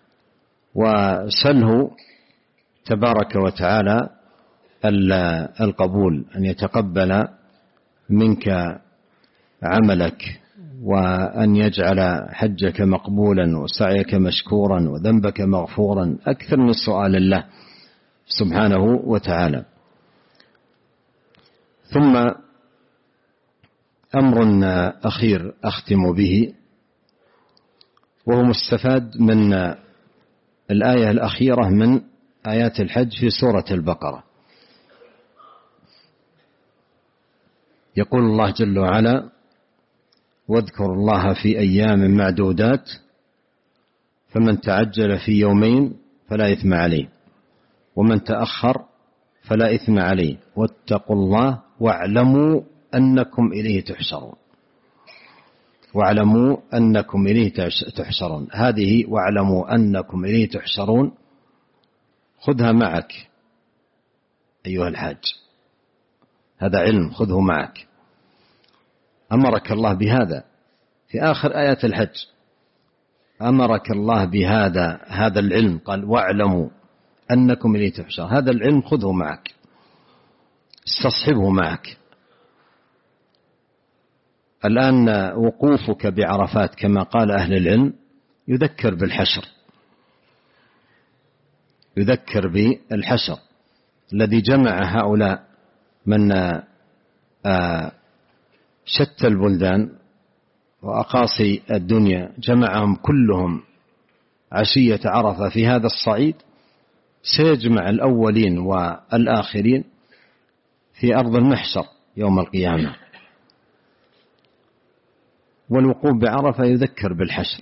وسله تبارك وتعالى القبول، أن يتقبل منك عملك، وأن يجعل حجك مقبولا وسعيك مشكورا وذنبك مغفورا، أكثر من سؤال الله سبحانه وتعالى. ثم أمر أخير أختم به، وهو مستفاد من الآية الأخيرة من آيات الحج في سورة البقرة. يقول الله جل وعلا: واذكروا الله في أيام معدودات فمن تعجل في يومين فلا إثم عليه ومن تأخر فلا إثم عليه واتقوا الله واعلموا أنكم إليه تحشرون. واعلموا أنكم إليه تحشرون، هذه واعلموا أنكم إليه تحشرون خذها معك أيها الحاج، هذا علم خذه معك. أمرك الله بهذا في آخر آيات الحج، أمرك الله بهذا، هذا العلم، قال واعلموا أنكم إليه تحشر. هذا العلم خذه معك، استصحبه معك. الآن وقوفك بعرفات كما قال أهل العلم يذكر بالحشر، يذكر بالحشر الذي جمع هؤلاء من شتى البلدان وأقاصي الدنيا، جمعهم كلهم عشية عرفة في هذا الصعيد، سيجمع الأولين والآخرين في أرض المحشر يوم القيامة. والوقوف بعرفة يذكر بالحشر.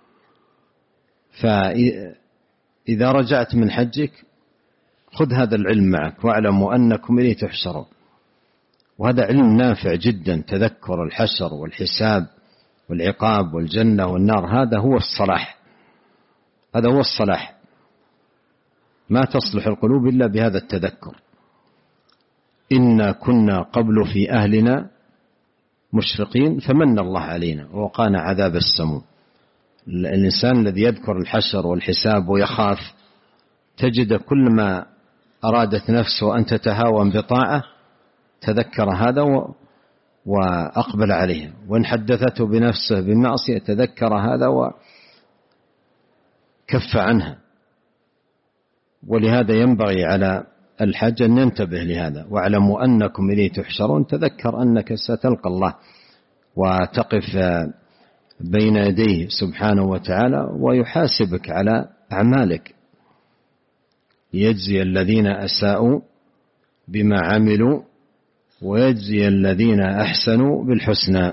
فإذا رجعت من حجك خذ هذا العلم معك، واعلموا أنكم إليه تحشرون. وهذا علم نافع جدا، تذكر الحشر والحساب والعقاب والجنة والنار. هذا هو الصلاح، هذا هو الصلاح. ما تصلح القلوب إلا بهذا التذكر. إنا كنا قبل في أهلنا مشفقين فمن الله علينا ووقانا عذاب السموم. الإنسان الذي يذكر الحشر والحساب ويخاف، تجد كل ما أرادت نفسه أن تتهاون بطاعة تذكر هذا وأقبل عليها، وإن حدثته بنفسه بمعصية تذكر هذا وكف عنها. ولهذا ينبغي على الحج أن ننتبه لهذا. واعلموا أنكم إليه تحشرون، تذكر أنك ستلقى الله وتقف بين يديه سبحانه وتعالى ويحاسبك على أعمالك، يجزي الذين أساءوا بما عملوا ويجزي الذين أحسنوا بالحسنى.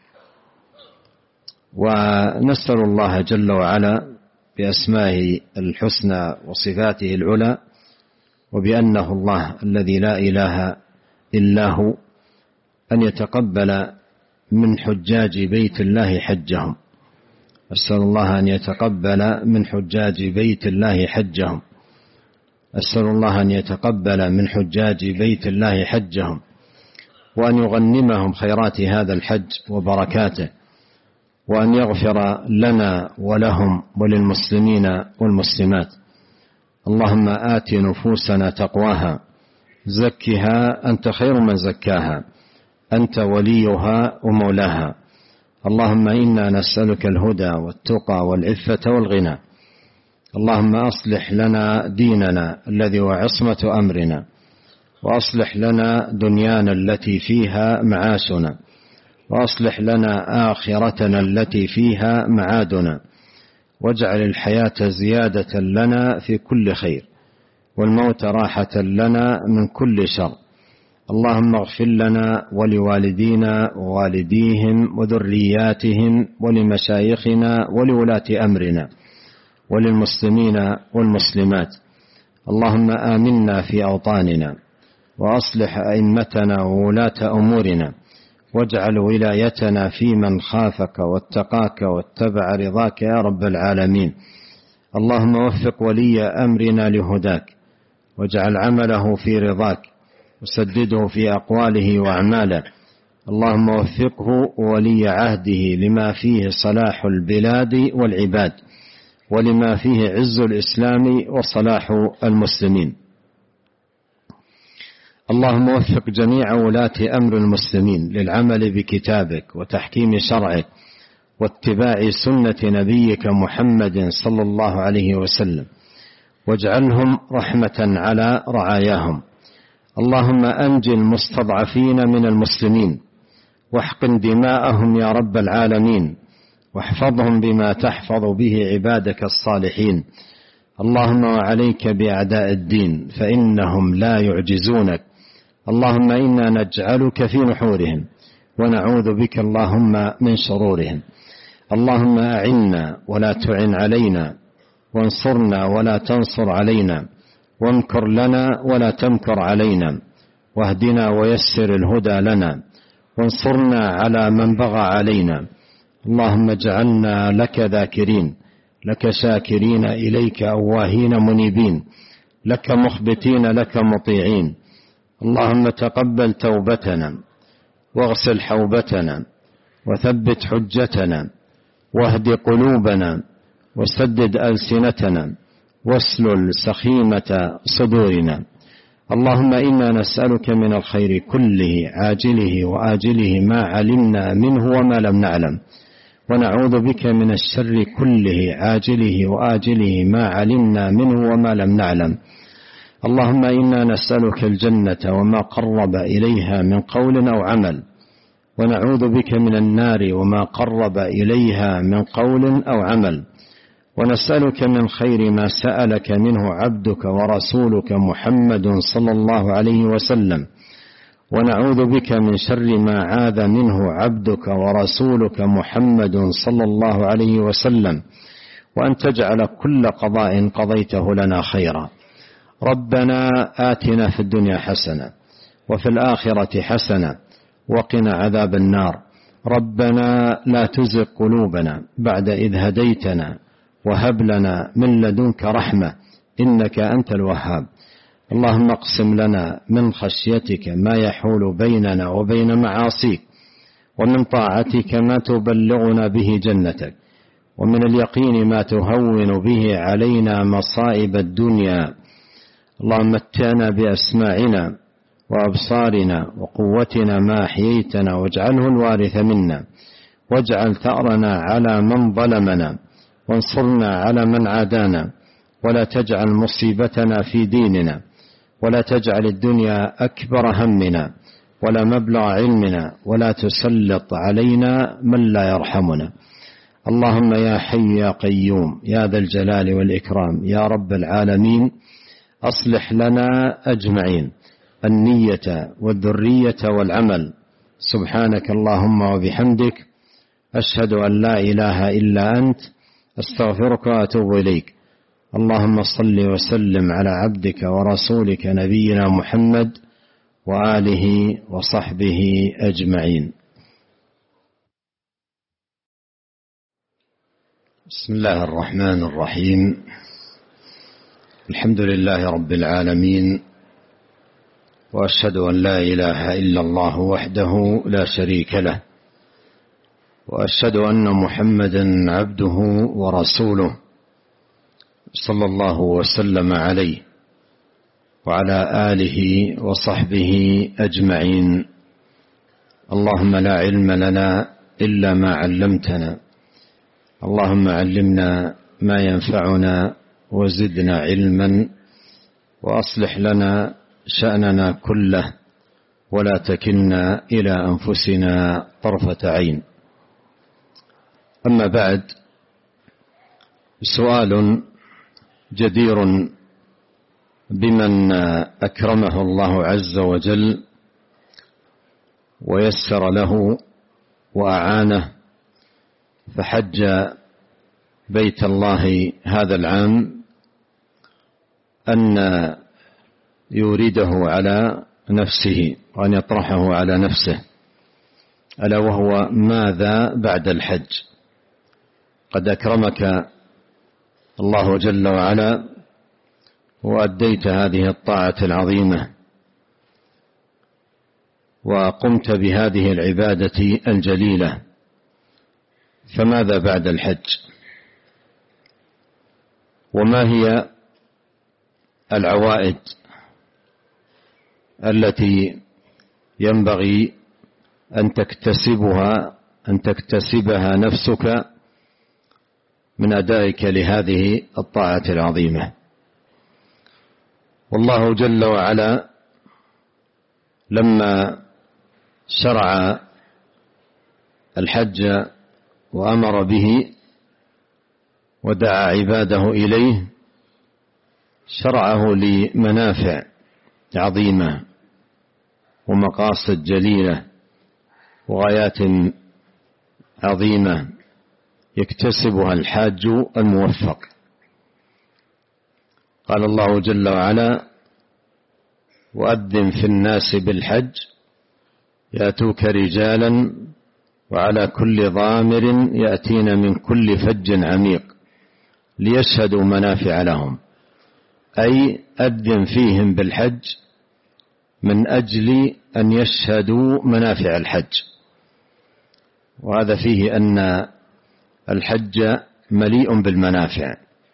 ونسأل الله جل وعلا بأسمائه الحسنى وصفاته العلى وبأنه الله الذي لا إله إلا هو أن يتقبل من حجاج بيت الله حجهم. أسأل الله أن يتقبل من حجاج بيت الله حجهم. أسأل الله أن يتقبل من حجاج بيت الله حجهم، وأن يغنمهم خيرات هذا الحج وبركاته، وأن يغفر لنا ولهم وللمسلمين والمسلمات. اللهم آت نفوسنا تقواها، زكها أنت خير من زكاها، أنت وليها ومولاها. اللهم إنا نسألك الهدى والتقى والعفة والغنى. اللهم أصلح لنا ديننا الذي هو عصمة أمرنا، وأصلح لنا دنيانا التي فيها معاشنا، وأصلح لنا آخرتنا التي فيها معادنا، واجعل الحياة زيادة لنا في كل خير، والموت راحة لنا من كل شر. اللهم اغفر لنا ولوالدينا ووالديهم وذرياتهم ولمشايخنا ولولاة أمرنا وللمسلمين والمسلمات. اللهم آمنا في أوطاننا، وأصلح أئمتنا وولاة أمورنا، واجعل ولايتنا في من خافك واتقاك واتبع رضاك يا رب العالمين. اللهم وفق ولي أمرنا لهداك، واجعل عمله في رضاك، وسدده في أقواله وأعماله. اللهم وفقه ولي عهده لما فيه صلاح البلاد والعباد، ولما فيه عز الإسلام وصلاح المسلمين. اللهم وفق جميع ولاة أمر المسلمين للعمل بكتابك وتحكيم شرعك واتباع سنة نبيك محمد صلى الله عليه وسلم، واجعلهم رحمة على رعاياهم. اللهم أنج المستضعفين من المسلمين، واحقن دماءهم يا رب العالمين، واحفظهم بما تحفظ به عبادك الصالحين. اللهم وعليك بأعداء الدين فإنهم لا يعجزونك. اللهم إنا نجعلك في نحورهم ونعوذ بك اللهم من شرورهم. اللهم أعنا ولا تعن علينا، وانصرنا ولا تنصر علينا، وامكر لنا ولا تمكر علينا، واهدنا ويسر الهدى لنا، وانصرنا على من بغى علينا. اللهم اجعلنا لك ذاكرين، لك شاكرين، إليك أواهين منيبين، لك مخبتين، لك مطيعين. اللهم تقبل توبتنا، واغسل حوبتنا، وثبت حجتنا واهد قلوبنا وسدد ألسنتنا واسلل سخيمة صدورنا. اللهم إنا نسألك من الخير كله عاجله وآجله ما علمنا منه وما لم نعلم، ونعوذ بك من الشر كله عاجله وآجله ما علمنا منه وما لم نعلم. اللهم إنا نسألك الجنة وما قرب إليها من قول أو عمل، ونعوذ بك من النار وما قرب إليها من قول أو عمل، ونسألك من خير ما سألك منه عبدك ورسولك محمد صلى الله عليه وسلم، ونعوذ بك من شر ما عاذ منه عبدك ورسولك محمد صلى الله عليه وسلم، وأن تجعل كل قضاء قضيته لنا خيرا. ربنا آتنا في الدنيا حسنة وفي الآخرة حسنة وقنا عذاب النار. ربنا لا تزغ قلوبنا بعد إذ هديتنا وهب لنا من لدنك رحمة إنك أنت الوهاب. اللهم اقسم لنا من خشيتك ما يحول بيننا وبين معاصيك، ومن طاعتك ما تبلغنا به جنتك، ومن اليقين ما تهون به علينا مصائب الدنيا. اللهم متعنا بأسماعنا وأبصارنا وقوتنا ما أحييتنا، واجعله الوارث منا، واجعل ثأرنا على من ظلمنا، وانصرنا على من عادانا، ولا تجعل مصيبتنا في ديننا، ولا تجعل الدنيا أكبر همنا ولا مبلغ علمنا، ولا تسلط علينا من لا يرحمنا. اللهم يا حي يا قيوم يا ذا الجلال والإكرام يا رب العالمين، أصلح لنا أجمعين النية والذرية والعمل. سبحانك اللهم وبحمدك، أشهد أن لا إله إلا أنت، أستغفرك وأتوب إليك. اللهم صل وسلم على عبدك ورسولك نبينا محمد وآله وصحبه أجمعين. بسم الله الرحمن الرحيم. الحمد لله رب العالمين، وأشهد أن لا إله إلا الله وحده لا شريك له، وأشهد أن محمدا عبده ورسوله صلى الله وسلم عليه وعلى آله وصحبه أجمعين. اللهم لا علم لنا إلا ما علمتنا، اللهم علمنا ما ينفعنا وزدنا علما، وأصلح لنا شأننا كله، ولا تكلنا إلى أنفسنا طرفة عين. أما بعد، سؤال جدير بمن أكرمه الله عز وجل ويسر له وأعانه فحج بيت الله هذا العام، أن يورده على نفسه وأن يطرحه على نفسه، ألا وهو ماذا بعد الحج؟ قد أكرمك الله جل وعلا وأديت هذه الطاعة العظيمة وقمت بهذه العبادة الجليلة، فماذا بعد الحج؟ وما هي العوائد التي ينبغي أن تكتسبها نفسك من أدائك لهذه الطاعة العظيمة؟ والله جل وعلا لما شرع الحج وأمر به ودعا عباده إليه، شرعه لمنافع عظيمة ومقاصد جليلة وغايات عظيمة يكتسبها الحاج الموفق. قال الله جل وعلا: وأذن في الناس بالحج يأتوك رجالا وعلى كل ضامر يأتين من كل فج عميق ليشهدوا منافع لهم، أي أذن فيهم بالحج من أجل أن يشهدوا منافع الحج. وهذا فيه أن الحج مليء بالمنافع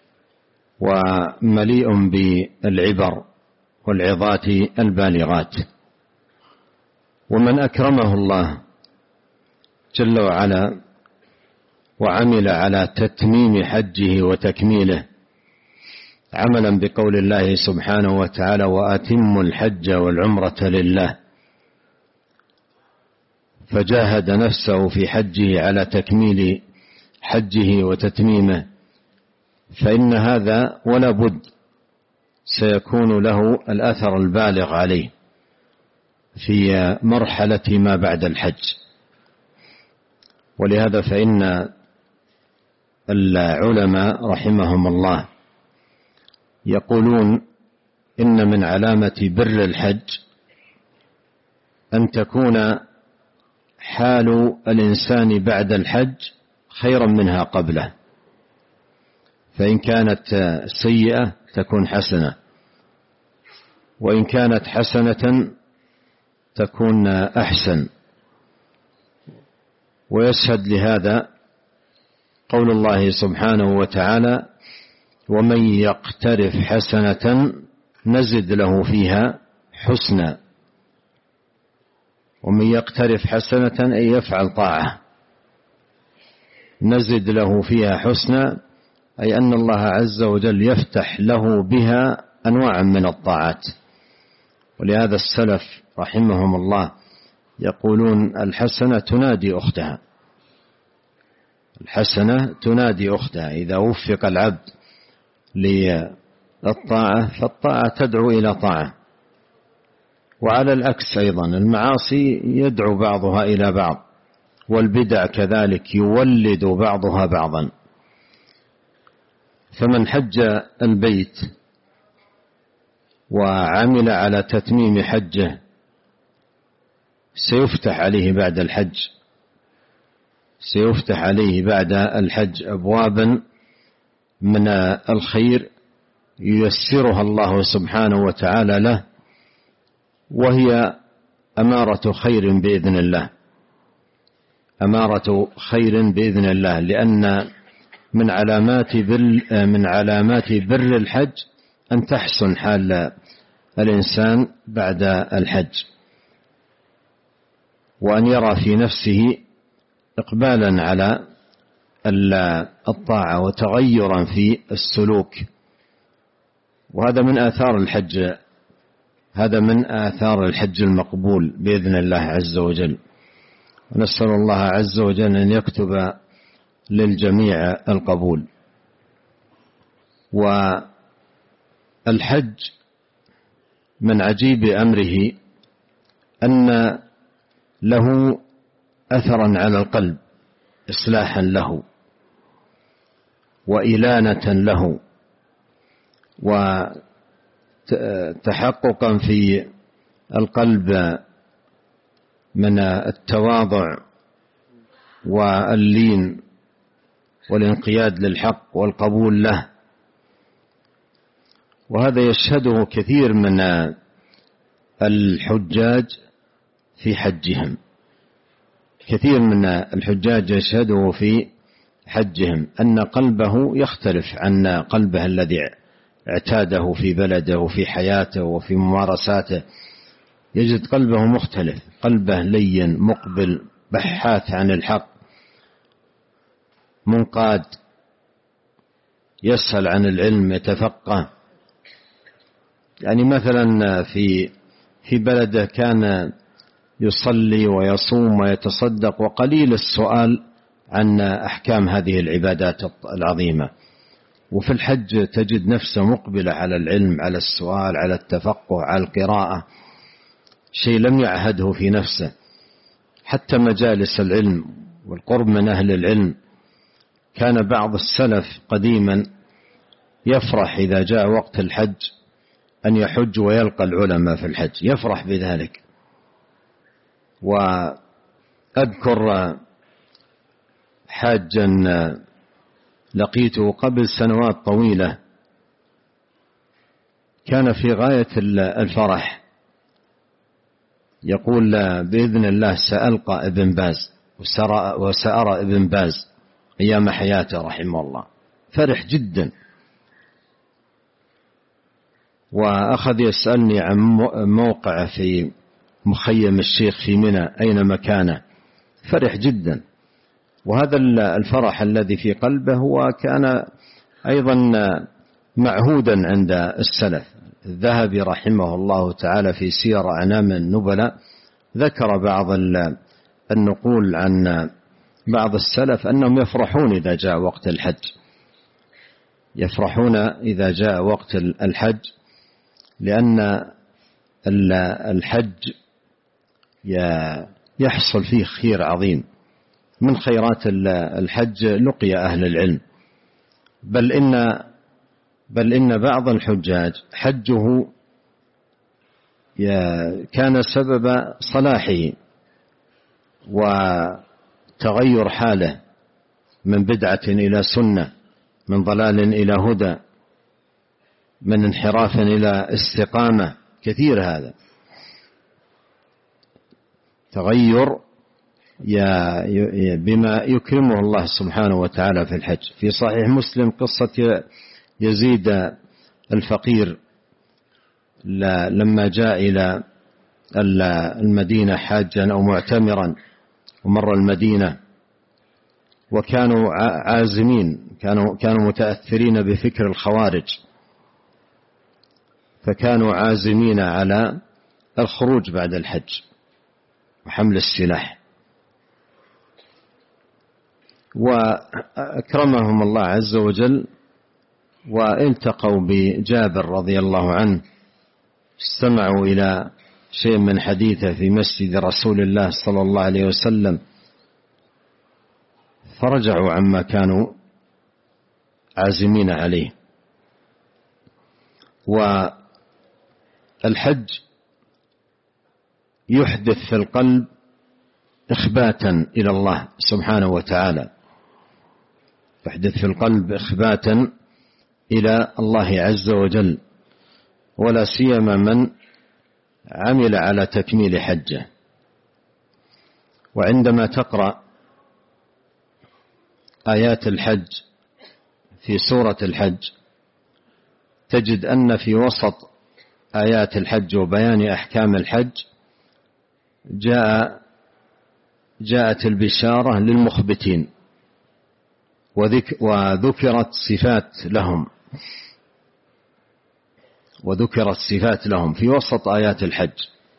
ومليء بالعبر والعظات البالغات. ومن أكرمه الله جل وعلا وعمل على تتميم حجه وتكميله عملا بقول الله سبحانه وتعالى: وأتموا الحج والعمرة لله، فجاهد نفسه في حجه على تكميل حجه وتتميمه، فإن هذا ولا بد سيكون له الأثر البالغ عليه في مرحلة ما بعد الحج. ولهذا فإن العلماء رحمهم الله يقولون إن من علامة بر الحج أن تكون حال الإنسان بعد الحج خيرا منها قبله، فإن كانت سيئة تكون حسنة، وإن كانت حسنة تكون أحسن. ويشهد لهذا قول الله سبحانه وتعالى: ومن يقترف حسنة نزد له فيها حسنا. ومن يقترف حسنة أي يفعل طاعة نزد له فيها حسنا، أي أن الله عز وجل يفتح له بها أنواعا من الطاعات. ولهذا السلف رحمهم الله يقولون: الحسنة تنادي أختها. الحسنة تنادي أختها. إذا وفق العبد للطاعة فالطاعة تدعو إلى طاعة، وعلى العكس أيضا المعاصي يدعو بعضها إلى بعض، والبدع كذلك يولد بعضها بعضا. فمن حج البيت وعمل على تتميم حجه سيفتح عليه بعد الحج، سيفتح عليه بعد الحج أبوابا من الخير ييسرها الله سبحانه وتعالى له، وهي أمارة خير بإذن الله، أمارة خير بإذن الله، لأن من علامات بر الحج أن تحسن حال الإنسان بعد الحج، وأن يرى في نفسه إقبالا على الطاعة وتغيرا في السلوك. وهذا من آثار الحج، هذا من آثار الحج المقبول بإذن الله عز وجل. ونسأل الله عز وجل أن يكتب للجميع القبول. والحج من عجيب أمره أن له أثرا على القلب، إصلاحا له وإلانة له وتحققا في القلب من التواضع واللين والانقياد للحق والقبول له. وهذا يشهده كثير من الحجاج في حجهم، كثير من الحجاج يشهده في حجهم أن قلبه يختلف عن قلبه الذي اعتاده في بلده وفي حياته وفي ممارساته، يجد قلبه مختلف، قلبه لين مقبل بحاث عن الحق منقاد يسأل عن العلم يتفقه. يعني مثلا في بلده كان يصلي ويصوم ويتصدق وقليل السؤال عن أحكام هذه العبادات العظيمة، وفي الحج تجد نفسه مقبلة على العلم، على السؤال، على التفقه، على القراءة، شيء لم يعهده في نفسه. حتى مجالس العلم والقرب من أهل العلم، كان بعض السلف قديما يفرح إذا جاء وقت الحج أن يحج ويلقى العلماء في الحج، يفرح بذلك. وأذكر حاجا لقيته قبل سنوات طويلة كان في غاية الفرح، يقول: بإذن الله سألقى ابن باز، وسأرى ابن باز أيام حياته رحمه الله، فرح جدا، وأخذ يسألني عن موقعه في مخيم الشيخ في منى أين مكانه، فرح جدا. وهذا الفرح الذي في قلبه هو كان أيضا معهودا عند السلف. الذهبي رحمه الله تعالى في سير أعلام النبلاء ذكر بعض النقول عن بعض السلف أنهم يفرحون إذا جاء وقت الحج، يفرحون إذا جاء وقت الحج، لأن الحج يحصل فيه خير عظيم. من خيرات الحج لقي أهل العلم، بل إن بعض الحجاج حجه كان سبب صلاحه وتغير حاله من بدعة إلى سنة، من ضلال إلى هدى، من انحراف إلى استقامة، كثير هذا تغير بما يكرمه الله سبحانه وتعالى في الحج. في صحيح مسلم قصة يزيد الفقير لما جاء إلى المدينة حاجا أو معتمرا ومر المدينة، وكانوا عازمين، كانوا متأثرين بفكر الخوارج، فكانوا عازمين على الخروج بعد الحج وحمل السلاح، وأكرمهم الله عز وجل والتقوا بجابر رضي الله عنه، استمعوا إلى شيء من حديثه في مسجد رسول الله صلى الله عليه وسلم، فرجعوا عما كانوا عازمين عليه. والحج يحدث في القلب إخباتا إلى الله سبحانه وتعالى، يحدث في القلب إخباتا إلى الله عز وجل، ولا سيما من عمل على تكميل حجه. وعندما تقرأ آيات الحج في سورة الحج تجد أن في وسط آيات الحج وبيان أحكام الحج جاءت البشارة للمخبتين، وذكرت صفات لهم في وسط آيات الحج،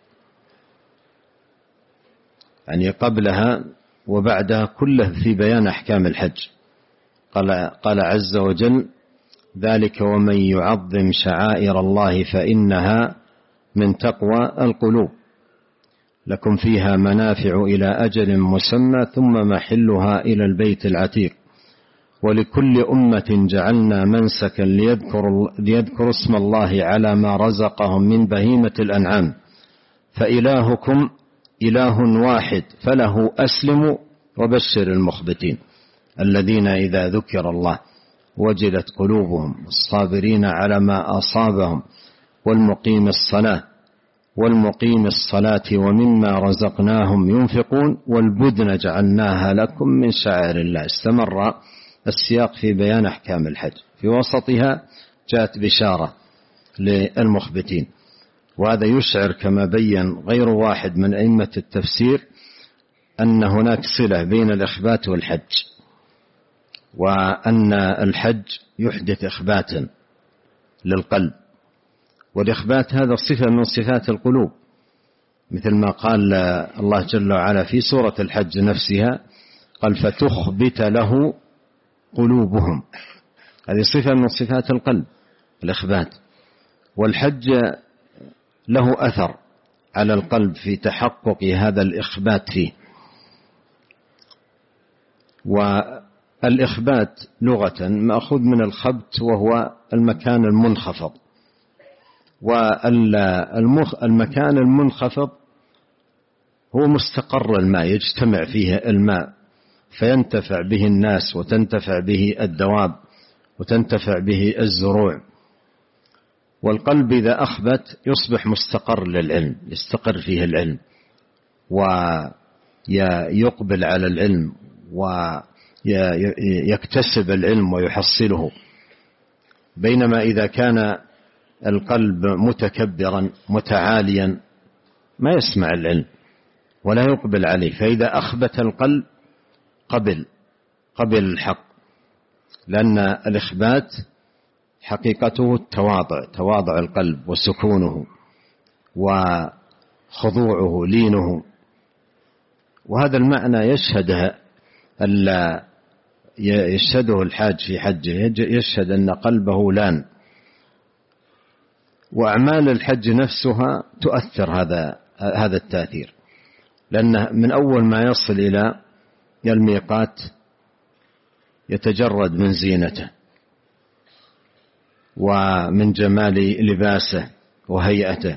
يعني قبلها وبعدها كله في بيان أحكام الحج. قال عز وجل: ذلك ومن يعظم شعائر الله فإنها من تقوى القلوب، لكم فيها منافع إلى أجل مسمى ثم محلها إلى البيت العتيق، ولكل أمة جعلنا منسكا ليذكروا اسم الله على ما رزقهم من بهيمة الأنعام، فإلهكم إله واحد فله أسلموا وبشر المخبتين الذين إذا ذكر الله وجلت قلوبهم، الصابرين على ما أصابهم، والمقيم الصلاة ومما رزقناهم ينفقون، والبدن جعلناها لكم من شعائر الله. استمر السياق في بيان أحكام الحج، في وسطها جاءت بشارة للمخبتين. وهذا يشعر كما بين غير واحد من أئمة التفسير أن هناك صلة بين الإخبات والحج، وأن الحج يحدث إخباتا للقلب، والإخبات هذا صفة من صفات القلوب، مثل ما قال الله جل وعلا في سورة الحج نفسها، قال: فتخبت له قلوبهم. هذه صفة من صفات القلب، الإخبات. والحج له أثر على القلب في تحقق هذا الإخبات فيه. والإخبات لغة مأخوذ من الخبت، وهو المكان المنخفض، والمكان المنخفض هو مستقر الماء، يجتمع فيه الماء فينتفع به الناس وتنتفع به الدواب وتنتفع به الزروع. والقلب إذا أخبت يصبح مستقر للعلم، يستقر فيه العلم يقبل على العلم ويكتسب العلم ويحصله. بينما إذا كان القلب متكبرا متعاليا ما يسمع العلم ولا يقبل عليه. فإذا أخبت القلب قبل الحق، لأن الإخبات حقيقته التواضع، تواضع القلب وسكونه وخضوعه لينه. وهذا المعنى يشهده الحاج في حجه، يشهد أن قلبه لان. وأعمال الحج نفسها تؤثر هذا التأثير، لأنه من أول ما يصل إلى الميقات يتجرد من زينته ومن جمال لباسه وهيئته،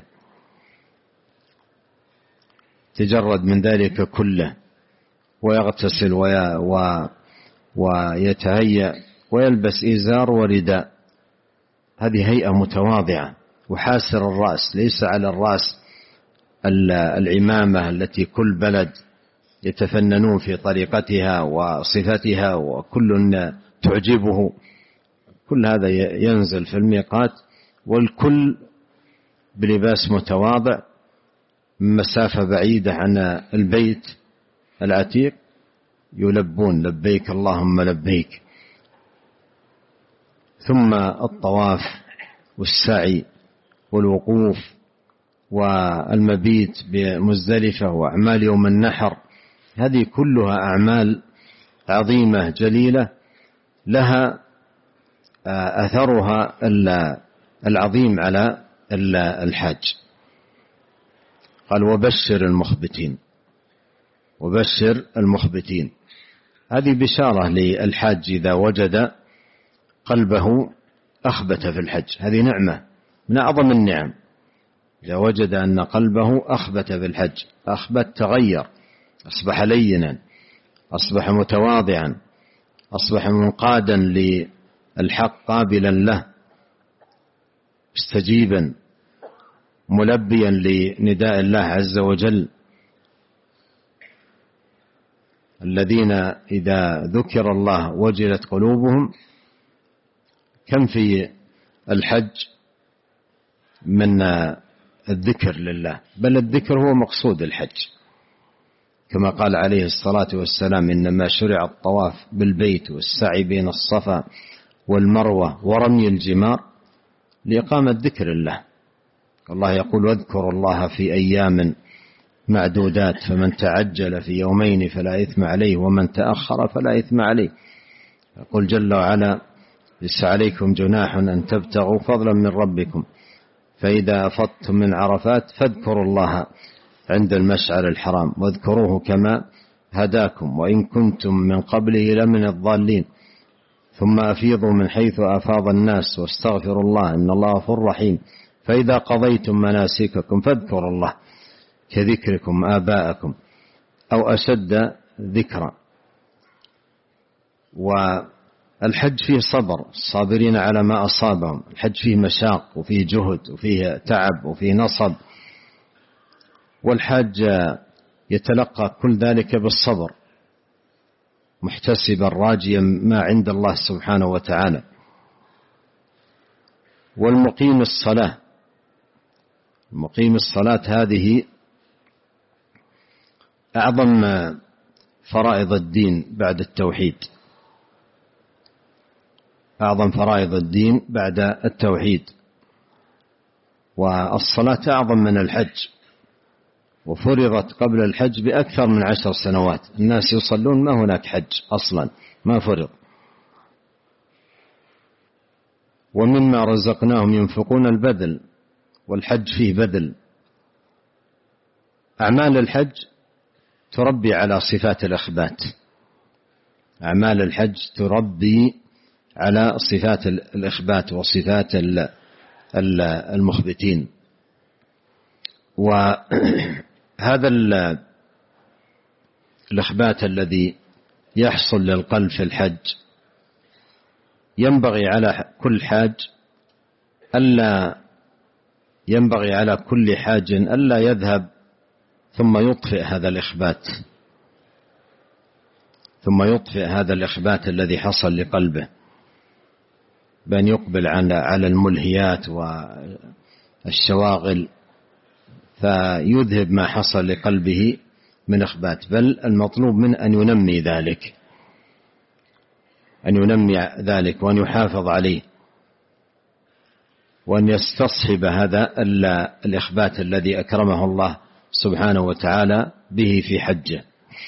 تجرد من ذلك كله، ويغتسل ويتهيأ ويلبس إزار ورداء. هذه هيئة متواضعة. وحاسر الرأس، ليس على الرأس العمامة التي كل بلد يتفننون في طريقتها وصفتها وكل تعجبه. كل هذا ينزل في الميقات، والكل بلباس متواضع مسافة بعيدة عن البيت العتيق، يلبون لبيك اللهم لبيك. ثم الطواف والسعي والوقوف والمبيت بمزدلفة وأعمال يوم النحر. هذه كلها أعمال عظيمة جليلة لها أثرها العظيم على الحاج. قال وبشر المخبتين. هذه بشارة للحاج إذا وجد قلبه أخبت في الحج. هذه نعمة من أعظم النعم، إذا وجد أن قلبه أخبت في الحج. أخبت تغير، أصبح لينا، أصبح متواضعا، أصبح منقادا للحق قابلا له، مستجيبا ملبيا لنداء الله عز وجل. الذين إذا ذكر الله وجلت قلوبهم. كم في الحج من الذكر لله، بل الذكر هو مقصود الحج، كما قال عليه الصلاة والسلام إنما شرع الطواف بالبيت والسعي بين الصفا والمروة ورمي الجمار لإقامة ذكر الله. الله يقول واذكروا الله في أيام معدودات فمن تعجل في يومين فلا إثم عليه ومن تأخر فلا إثم عليه. يقول جل وعلا ليس عليكم جناح أن تبتغوا فضلا من ربكم فإذا أفضتم من عرفات فاذكروا الله عند المشعر الحرام واذكروه كما هداكم وإن كنتم من قبله لمن الضالين ثم أفيضوا من حيث أفاض الناس واستغفروا الله إن الله غفور رحيم فإذا قضيتم مناسككم فاذكروا الله كذكركم آباءكم أو أشد ذكرا. والحج فيه صبر، الصابرين على ما أصابهم. الحج فيه مشاق وفيه جهد وفيه تعب وفيه نصب، والحاج يتلقى كل ذلك بالصبر محتسبا راجيا ما عند الله سبحانه وتعالى. والمقيم الصلاة، مقيم الصلاة هذه أعظم فرائض الدين بعد التوحيد، أعظم فرائض الدين بعد التوحيد. والصلاة أعظم من الحج، وفرضت قبل الحج بأكثر من 10 سنوات. الناس يصلون ما هناك حج أصلا، ما فرض. ومما رزقناهم ينفقون البذل، والحج فيه بذل. أعمال الحج تربي على صفات الإخبات، أعمال الحج تربي على صفات الإخبات وصفات المخبتين. وهذا الإخبات الذي يحصل للقلب في الحج ينبغي على كل حاج ألا يذهب ثم يطفئ هذا الإخبات ثم يطفئ هذا الإخبات الذي حصل لقلبه بأن يقبل على الملهيات والشواغل فيذهب ما حصل لقلبه من إخبات، بل المطلوب منه أن ينمي ذلك وأن يحافظ عليه وأن يستصحب هذا الإخبات الذي أكرمه الله سبحانه وتعالى به في حجه.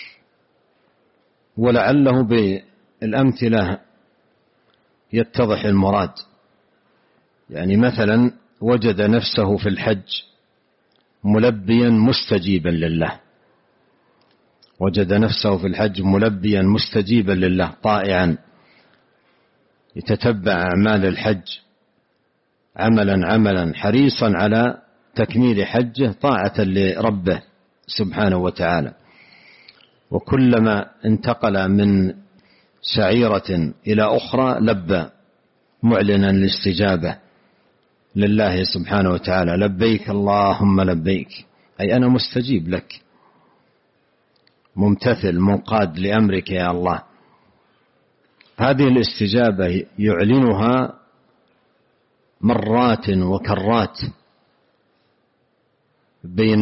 ولعله بالأمثلة يتضح المراد. يعني مثلا وجد نفسه في الحج ملبيا مستجيبا لله، وجد نفسه في الحج ملبيا مستجيبا لله طائعا يتتبع أعمال الحج عملا حريصا على تكميل حجه طاعة لربه سبحانه وتعالى. وكلما انتقل من شعيرة إلى أخرى لبى معلنا الاستجابة لله سبحانه وتعالى: لبيك اللهم لبيك، أي أنا مستجيب لك، ممتثل منقاد لأمرك يا الله. هذه الاستجابة يعلنها مرات وكرات بين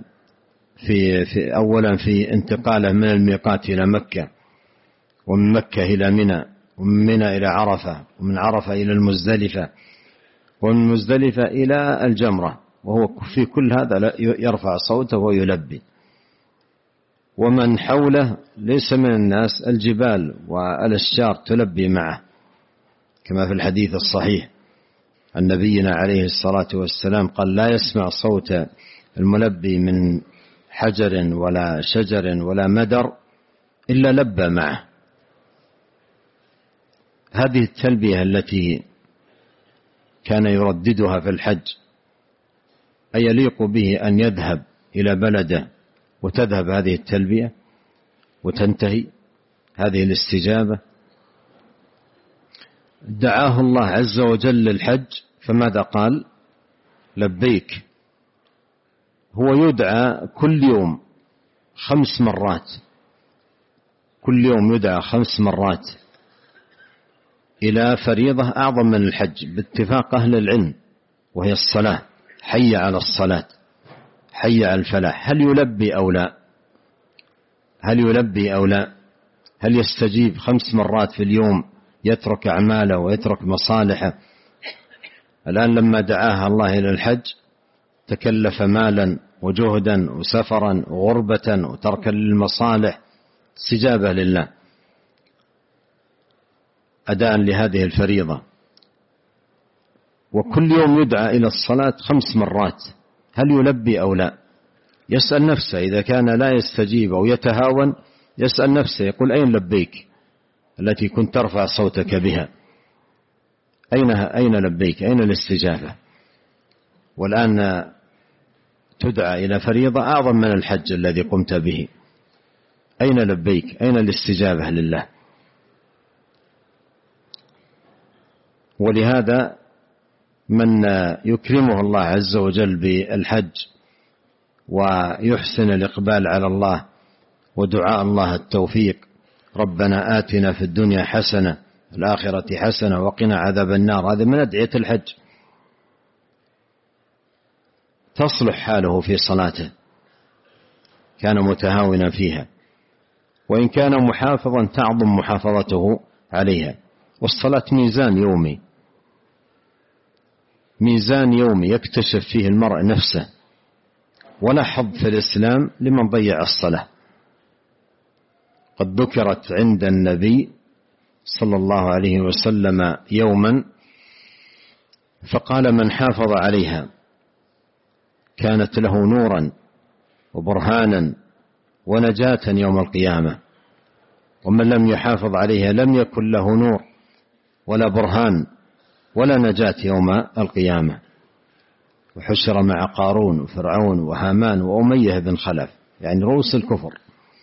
في أولا في انتقاله من الميقات إلى مكة، ومن مكة إلى منى، ومن منى إلى عرفة، ومن عرفة إلى المزدلفة، ومن مزدلفة إلى الجمرة، وهو في كل هذا يرفع صوته ويلبي. ومن حوله ليس من الناس الجبال والأشجار تلبي معه، كما في الحديث الصحيح عن نبينا عليه الصلاة والسلام قال: لا يسمع صوت الملبي من حجر ولا شجر ولا مدر إلا لبى معه. هذه التلبية التي كان يرددها في الحج أيليق به أن يذهب إلى بلده وتذهب هذه التلبية وتنتهي هذه الاستجابة؟ دعاه الله عز وجل للحج، فماذا قال؟ لبيك. هو يدعى كل يوم 5 مرات، كل يوم يدعى 5 مرات إلى فريضة أعظم من الحج باتفاق أهل العلم، وهي الصلاة. حي على الصلاة، حي على الفلاح. هل يلبي أو لا؟ هل يلبي أو لا؟ هل يستجيب 5 مرات في اليوم يترك أعماله ويترك مصالحه؟ الآن لما دعاها الله إلى الحج تكلف مالا وجهدا وسفرا وغربة وتركا للمصالح استجابة لله أداء لهذه الفريضة. وكل يوم يدعى إلى الصلاة 5 مرات. هل يلبي أو لا؟ يسأل نفسه إذا كان لا يستجيب أو يتهاون، يسأل نفسه يقول: أين لبيك التي كنت ترفع صوتك بها؟ أين لبيك؟ أين الاستجابة؟ والآن تدعى إلى فريضة أعظم من الحج الذي قمت به. أين لبيك؟ أين الاستجابة لله؟ ولهذا من يكرمه الله عز وجل بالحج ويحسن الإقبال على الله ودعاء الله التوفيق: ربنا آتنا في الدنيا حسنة في الآخرة حسنة وقنا عذاب النار، هذا من أدعية الحج، تصلح حاله في صلاته، كان متهاونا فيها، وإن كان محافظا تعظم محافظته عليها. والصلاة ميزان يومي، ميزان يومي يكتشف فيه المرء نفسه، ولا حظ في الإسلام لمن ضيع الصلاة. قد ذكرت عند النبي صلى الله عليه وسلم يوما فقال: من حافظ عليها كانت له نورا وبرهانا ونجاة يوم القيامة، ومن لم يحافظ عليها لم يكن له نور ولا برهان ولا نجاة يوم القيامة. وحشر مع قارون وفرعون وهامان وأمية بن خلف، يعني رؤوس الكفر.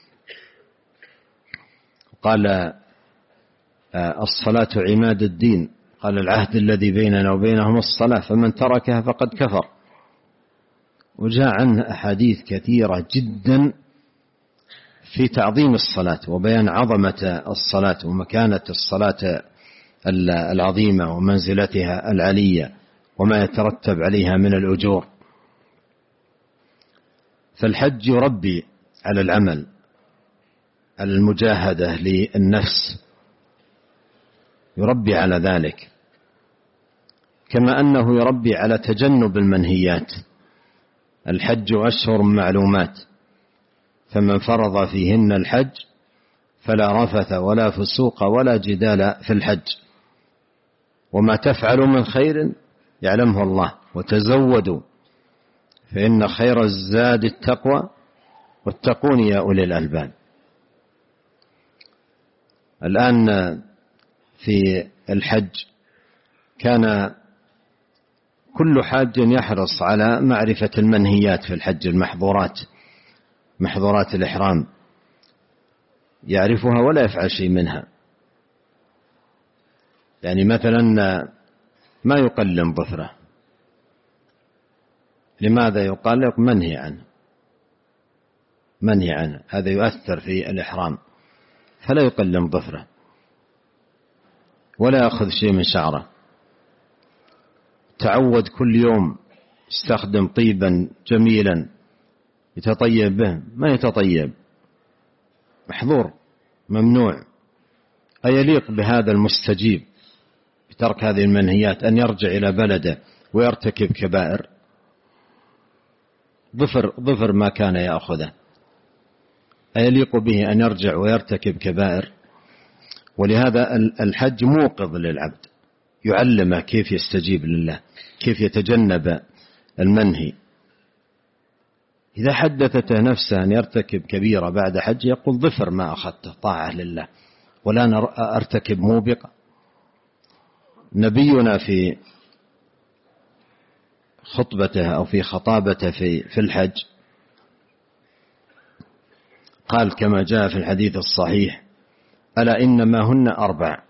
قال: الصلاة عماد الدين. قال: العهد الذي بيننا وبينهم الصلاة، فمن تركها فقد كفر. وجاء عنه أحاديث كثيرة جدا في تعظيم الصلاة وبيان عظمة الصلاة ومكانة الصلاة العظيمة ومنزلتها العلية وما يترتب عليها من الأجور. فالحج يربي على العمل، على المجاهدة للنفس، يربي على ذلك، كما أنه يربي على تجنب المنهيات. الحج أشهر معلومات، فمن فرض فيهن الحج فلا رفث ولا فسوق ولا جدال في الحج. وما تفعلوا من خير يعلمه الله، وتزودوا فإن خير الزاد التقوى واتقون يا أولي الألباب. الآن في الحج كان كل حاج يحرص على معرفة المنهيات في الحج، المحظورات، محظورات الإحرام، يعرفها ولا يفعل شيء منها. يعني مثلا ما يقلم ظفره، لماذا يقال لك؟ منهي عنه، منهي عنه، هذا يؤثر في الإحرام، فلا يقلم ظفره ولا يأخذ شيء من شعره. تعود كل يوم يستخدم طيبا جميلا يتطيب به، ما يتطيب، محظور ممنوع. أيليق بهذا المستجيب بترك هذه المنهيات أن يرجع إلى بلده ويرتكب كبائر؟ ظفر ما كان يأخذه، أيليق به أن يرجع ويرتكب كبائر؟ ولهذا الحج موقظ للعبد، يعلمه كيف يستجيب لله، كيف يتجنب المنهي. إذا حدثته نفسه أن يرتكب كبيرة بعد حج يقول ظفر ما أخذته طاعة لله ولا أرتكب موبقة. نبينا في خطبته أو في خطابته في الحج قال كما جاء في الحديث الصحيح: ألا إنما هن 4: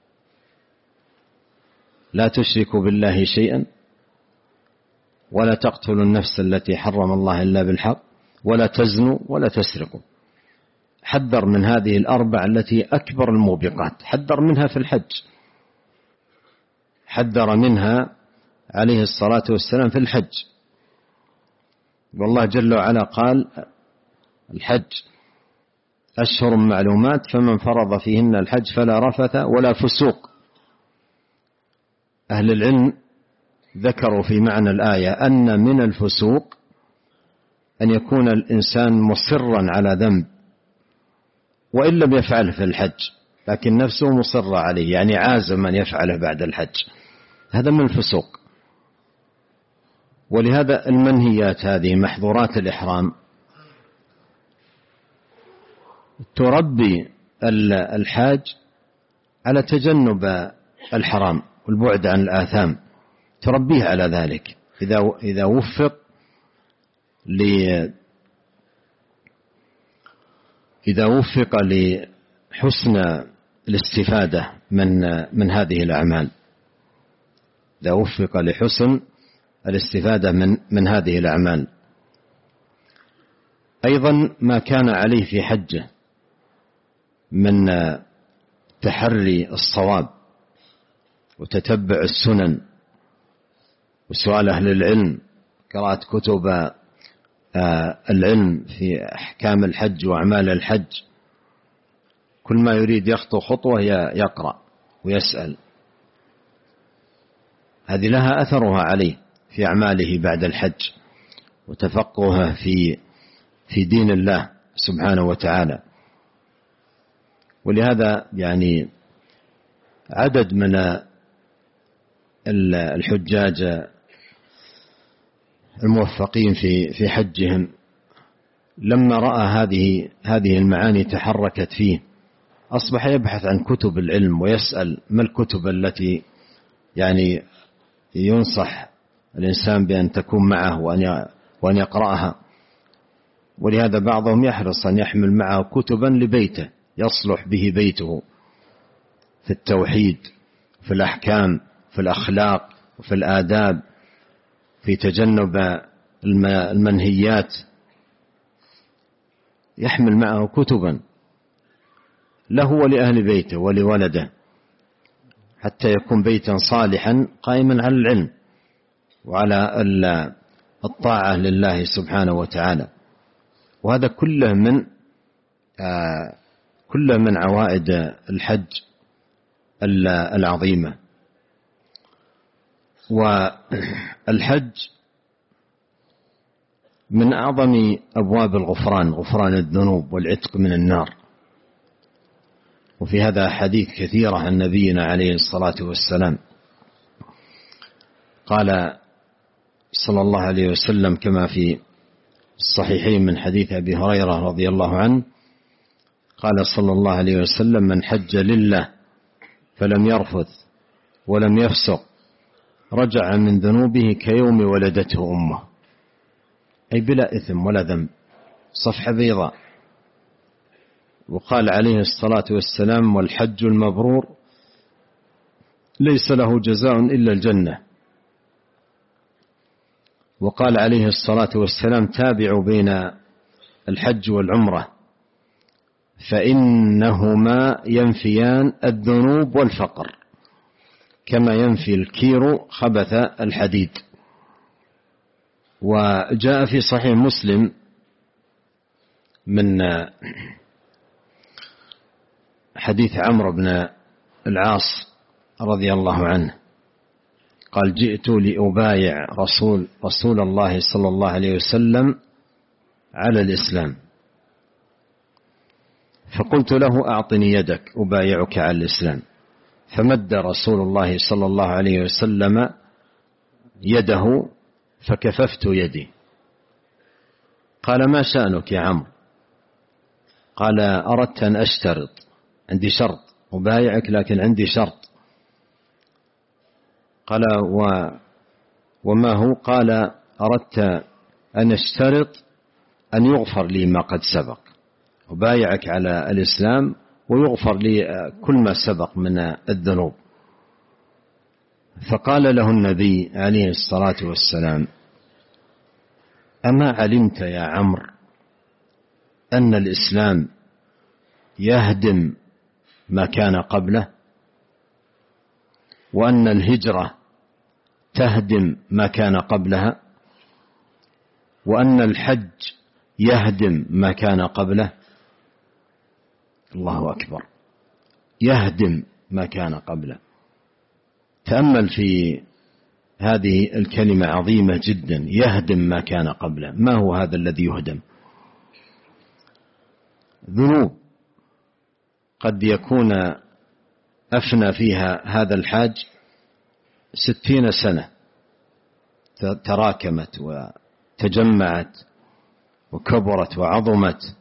لا تشركوا بالله شيئا، ولا تقتلوا النفس التي حرم الله إلا بالحق، ولا تزنوا، ولا تسرقوا. حذر من هذه 4 التي أكبر الموبقات، حذر منها في الحج، حذر منها عليه الصلاة والسلام في الحج. والله جل وعلا قال: الحج أشهر معلومات، فمن فرض فيهن الحج فلا رفث ولا فسوق. أهل العلم ذكروا في معنى الآية أن من الفسوق أن يكون الإنسان مصرا على ذنب وإن لم يفعله في الحج، لكن نفسه مصرة عليه، يعني عازم أن يفعله بعد الحج، هذا من الفسوق. ولهذا المنهيات هذه، محظورات الإحرام، تربي الحاج على تجنب الحرام والبعد عن الآثام، تربيه على ذلك. إذا وفق لحسن الاستفادة من هذه الأعمال، إذا وفق لحسن الاستفادة من هذه الأعمال. أيضا ما كان عليه في حجه من تحري الصواب وتتبع السنن وسؤال أهل العلم، قراءة كتب العلم في أحكام الحج وأعمال الحج. كل ما يريد يخطو خطوة يقرأ ويسأل، هذه لها أثرها عليه في أعماله بعد الحج وتفقهه في دين الله سبحانه وتعالى. ولهذا يعني عدد من الحجاج الموفقين في حجهم لما رأى هذه المعاني تحركت فيه أصبح يبحث عن كتب العلم ويسأل ما الكتب التي يعني ينصح الإنسان بأن تكون معه وأن يقرأها. ولهذا بعضهم يحرص أن يحمل معه كتبا لبيته يصلح به بيته في التوحيد، في الأحكام، في الأخلاق، وفي الآداب، في تجنب المنهيات. يحمل معه كتبا له ولأهل بيته ولولده، حتى يكون بيتا صالحا قائما على العلم وعلى الطاعة لله سبحانه وتعالى. وهذا كله من عوائد الحج العظيمة. والحج من أعظم أبواب الغفران، غفران الذنوب والعتق من النار. وفي هذا حديث كثيرة عن نبينا عليه الصلاة والسلام، قال صلى الله عليه وسلم كما في الصحيحين من حديث أبي هريرة رضي الله عنه، قال صلى الله عليه وسلم: من حج لله فلم يرفث ولم يفسق رجع من ذنوبه كيوم ولدته أمه، أي بلا إثم ولا ذنب، صفحة بيضاء. وقال عليه الصلاة والسلام: والحج المبرور ليس له جزاء إلا الجنة. وقال عليه الصلاة والسلام: تابعوا بين الحج والعمرة فإنهما ينفيان الذنوب والفقر كما ينفي الكير خبث الحديد. وجاء في صحيح مسلم من حديث عمرو بن العاص رضي الله عنه قال: جئت لأبايع رسول الله صلى الله عليه وسلم على الإسلام، فقلت له: أعطني يدك أبايعك على الإسلام. فمد رسول الله صلى الله عليه وسلم يده فكففت يدي. قال: ما شأنك يا عمرو؟ قال: أردت أن أشترط، عندي شرط، أبايعك لكن عندي شرط. قال: وما هو؟ قال: أردت أن أشترط أن يغفر لي ما قد سبق، أبايعك على الإسلام ويغفر لي كل ما سبق من الذنوب. فقال له النبي عليه الصلاة والسلام: أما علمت يا عمرو أن الإسلام يهدم ما كان قبله، وأن الهجرة تهدم ما كان قبلها، وأن الحج يهدم ما كان قبله؟ الله أكبر، يهدم ما كان قبله. تأمل في هذه الكلمة عظيمة جدا، يهدم ما كان قبله. ما هو هذا الذي يهدم؟ ذنوب قد يكون أفنى فيها هذا الحاج 60 سنة، تراكمت وتجمعت وكبرت وعظمت،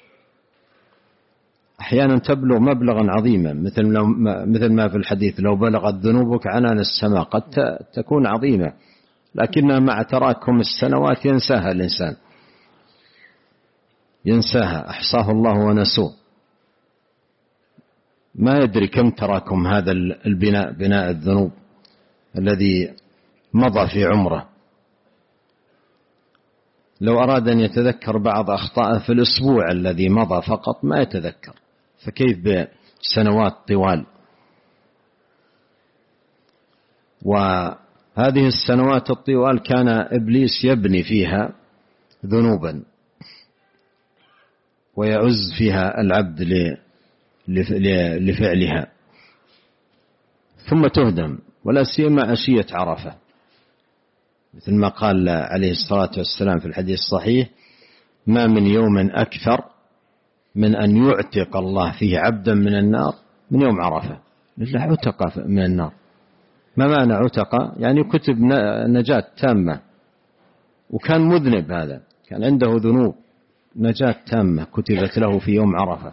أحيانا تبلغ مبلغا عظيما، مثل ما في الحديث: لو بلغت ذنوبك عنان السماء. قد تكون عظيمة، لكنها مع تراكم السنوات ينساها الإنسان، ينساها، أحصاه الله ونسوه، ما يدري كم تراكم هذا البناء، بناء الذنوب الذي مضى في عمره. لو أراد أن يتذكر بعض أخطائه في الأسبوع الذي مضى فقط ما يتذكر، فكيف بسنوات طوال؟ وهذه السنوات الطوال كان إبليس يبني فيها ذنوبا ويعز فيها العبد لفعلها، ثم تهدم، ولا سيما عشية عرفة، مثل ما قال عليه الصلاة والسلام في الحديث الصحيح: ما من يوم أكثر من أن يعتق الله فيه عبدا من النار من يوم عرفة. لله عتق من النار. ما معنى عتق؟ يعني كتب نجاة تامة، وكان مذنب، هذا كان عنده ذنوب، نجاة تامة كتبت له في يوم عرفة.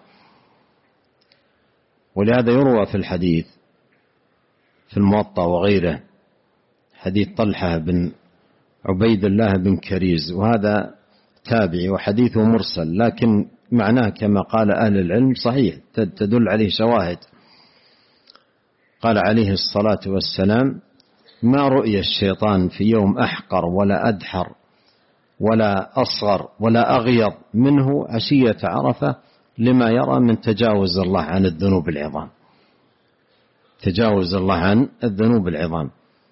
ولهذا يروى في الحديث في الموطأ وغيره حديث طلحة بن عبيد الله بن كريز، وهذا تابعي وحديثه مرسل، لكن معناه كما قال أهل العلم صحيح، تدل عليه شواهد. قال عليه الصلاة والسلام: ما رؤي الشيطان في يوم أحقر ولا أدحر ولا أصغر ولا أغيض منه عشية عرفة لما يرى من تجاوز الله عن الذنوب العظام. تجاوز الله عن الذنوب العظام.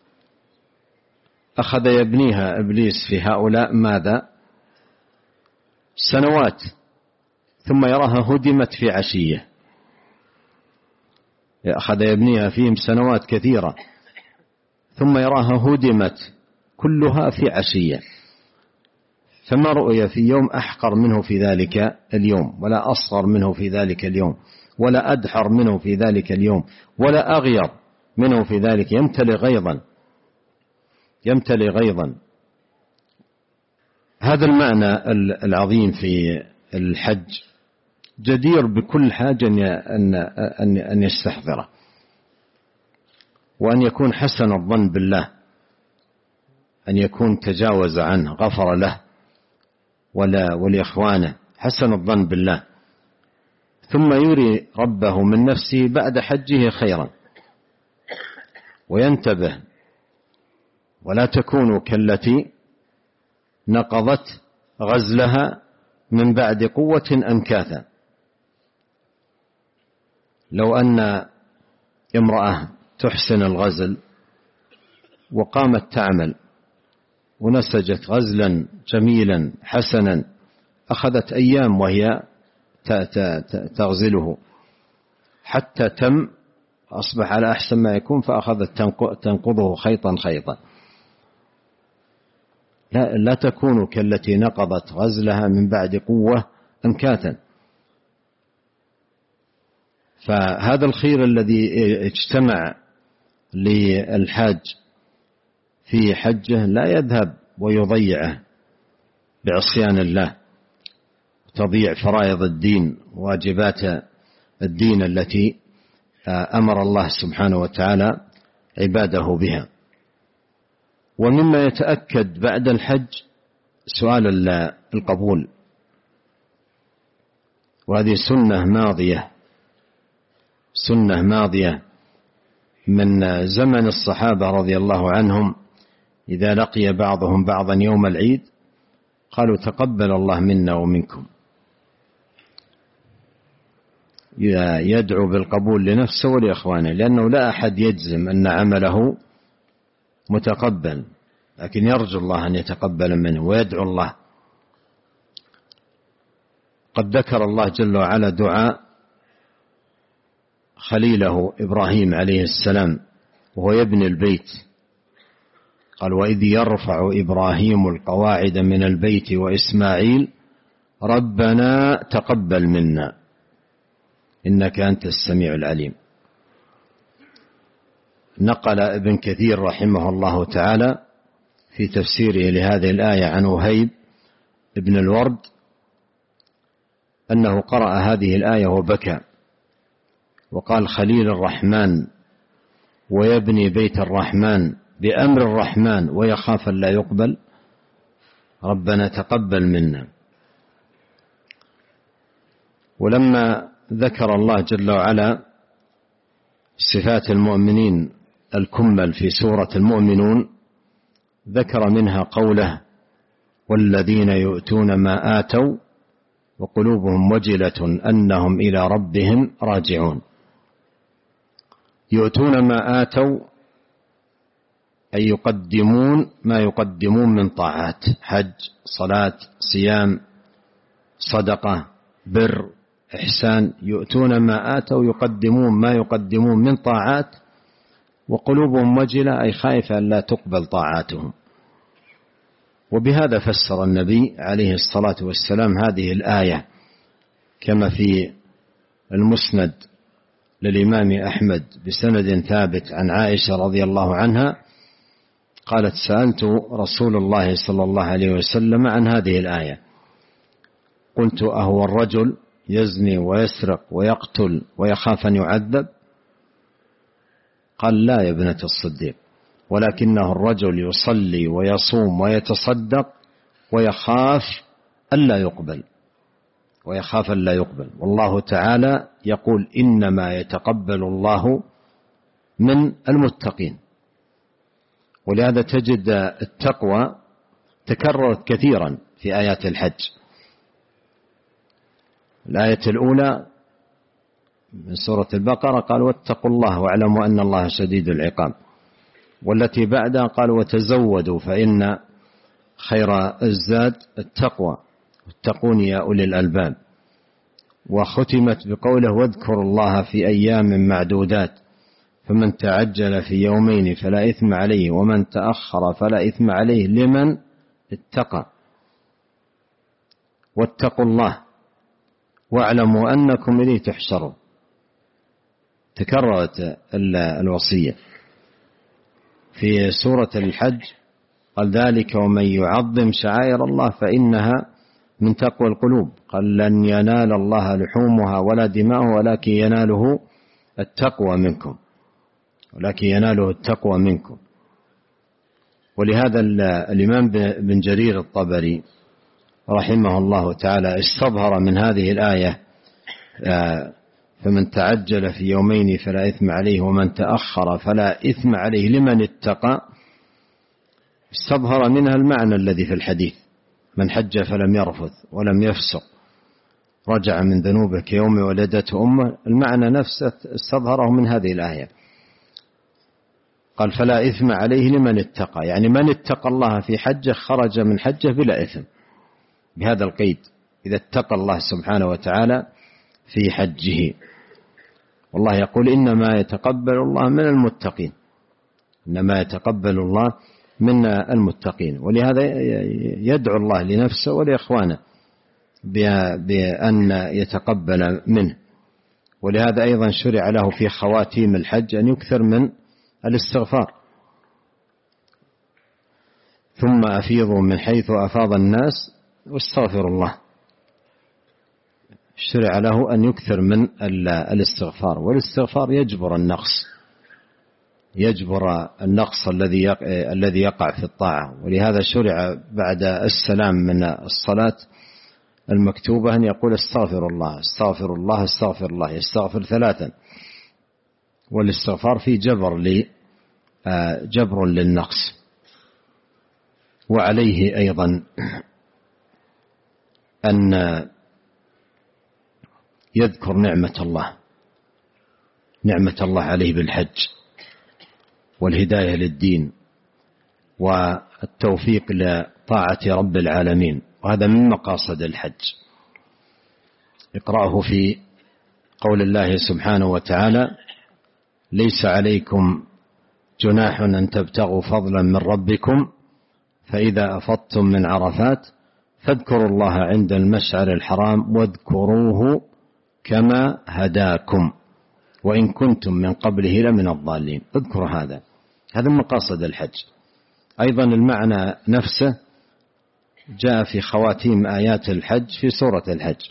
أخذ يبنيها إبليس في هؤلاء ماذا؟ سنوات، ثم يراها هدمت في عشية. أخذ يبنيها فيهم سنوات كثيرة ثم يراها هدمت كلها في عشية. فما رؤي في يوم أحقر منه في ذلك اليوم، ولا أصغر منه في ذلك اليوم، ولا أدحر منه في ذلك اليوم، ولا أغير منه في ذلك. يمتلئ غيظا. هذا المعنى العظيم في الحج جدير بكل حاجة أن يستحضره، وأن يكون حسن الظن بالله، أن يكون تجاوز عنه، غفر له ولإخوانه، حسن الظن بالله، ثم يري ربه من نفسه بعد حجه خيرا. وينتبه، ولا تكونوا كالتي نقضت غزلها من بعد قوة أنكاثا. لو أن امرأة تحسن الغزل وقامت تعمل ونسجت غزلا جميلا حسنا، أخذت أيام وهي تغزله حتى تم، أصبح على أحسن ما يكون، فأخذت تنقضه خيطا خيطا. لا تكونوا كالتي نقضت غزلها من بعد قوة أنكاثا. فهذا الخير الذي اجتمع للحاج في حجه لا يذهب ويضيعه بعصيان الله، تضيع فرائض الدين، واجبات الدين التي أمر الله سبحانه وتعالى عباده بها. ومما يتأكد بعد الحج سؤال القبول، وهذه سنة ماضية من زمن الصحابة رضي الله عنهم. إذا لقي بعضهم بعضا يوم العيد قالوا تقبل الله منا ومنكم، يدعو بالقبول لنفسه ولإخوانه، لأنه لا أحد يجزم أن عمله متقبل، لكن يرجو الله أن يتقبل منه ويدعو الله. قد ذكر الله جل وعلا دعاء خليله إبراهيم عليه السلام وهو يبني البيت، قال وإذ يرفع إبراهيم القواعد من البيت وإسماعيل ربنا تقبل منا إنك أنت السميع العليم. نقل ابن كثير رحمه الله تعالى في تفسيره لهذه الآية عن وهيب ابن الورد أنه قرأ هذه الآية وبكى وقال خليل الرحمن ويبني بيت الرحمن بأمر الرحمن ويخاف أن لا يقبل، ربنا تقبل منا. ولما ذكر الله جل وعلا صفات المؤمنين الكمل في سورة المؤمنون ذكر منها قوله والذين يؤتون ما آتوا وقلوبهم وجلة أنهم إلى ربهم راجعون. يؤتون ما آتوا أي يقدمون ما يقدمون من طاعات، حج، صلاة، صيام، صدقة، بر، إحسان. يؤتون ما آتوا يقدمون ما يقدمون من طاعات، وقلوبهم وجلة أي خائفة أن لا تقبل طاعاتهم. وبهذا فسر النبي عليه الصلاة والسلام هذه الآية كما في المسند للإمام أحمد بسند ثابت عن عائشة رضي الله عنها قالت سألت رسول الله صلى الله عليه وسلم عن هذه الآية، قلت أهو الرجل يزني ويسرق ويقتل ويخاف أن يعذب؟ قال لا يا ابنة الصديق، ولكنه الرجل يصلي ويصوم ويتصدق ويخاف ألا يقبل، والله تعالى يقول إنما يتقبل الله من المتقين. ولهذا تجد التقوى تكررت كثيرا في آيات الحج. الآية الأولى من سورة البقرة قال واتقوا الله واعلموا أن الله شديد العقاب، والتي بعدها قال وتزودوا فإن خير الزاد التقوى واتقون يا أولي الألباب، وختمت بقوله واذكروا الله في أيام معدودات فمن تعجل في يومين فلا إثم عليه ومن تأخر فلا إثم عليه لمن اتقى. واتقوا الله واعلموا أنكم إليه تحشرون. تكررت الوصية. في سورة الحج قال ذلك ومن يعظم شعائر الله فإنها من تقوى القلوب، قال لن ينال الله لحومها ولا دماؤها ولكن يناله التقوى منكم، ولكن يناله التقوى منكم. ولهذا الإمام بن جرير الطبري رحمه الله تعالى استظهر من هذه الآية فمن تعجل في يومين فلا إثم عليه ومن تأخر فلا إثم عليه لمن اتقى، استظهر منها المعنى الذي في الحديث من حج فلم يرفث ولم يفسق رجع من ذنوبه كيوم ولدته أمه. المعنى نفسه استظهره من هذه الآية، قال فلا إثم عليه لمن اتقى، يعني من اتقى الله في حجه خرج من حجه بلا إثم، بهذا القيد إذا اتقى الله سبحانه وتعالى في حجه. والله يقول إنما يتقبل الله من المتقين، إنما يتقبل الله من المتقين. ولهذا يدعو الله لنفسه ولإخوانه بأن يتقبل منه. ولهذا أيضا شرع له في خواتيم الحج أن يكثر من الاستغفار، ثم أفيضوا من حيث أفاض الناس واستغفروا الله. شرع له أن يكثر من الاستغفار، والاستغفار يجبر النقص، يجبر النقص الذي يقع في الطاعة. ولهذا شرع بعد السلام من الصلاة المكتوبة أن يقول استغفر الله استغفر الله استغفر الله، يستغفر 3. والاستغفار فيه جبر للنقص. وعليه أيضا أن يذكر نعمة الله عليه بالحج والهداية للدين والتوفيق لطاعة رب العالمين، وهذا من مقاصد الحج. اقرأه في قول الله سبحانه وتعالى ليس عليكم جناح أن تبتغوا فضلا من ربكم فإذا أفضتم من عرفات فاذكروا الله عند المشعر الحرام واذكروه كما هداكم وإن كنتم من قبله لمن الضالين. اذكروا هذا من مقاصد الحج. أيضا المعنى نفسه جاء في خواتيم آيات الحج في سورة الحج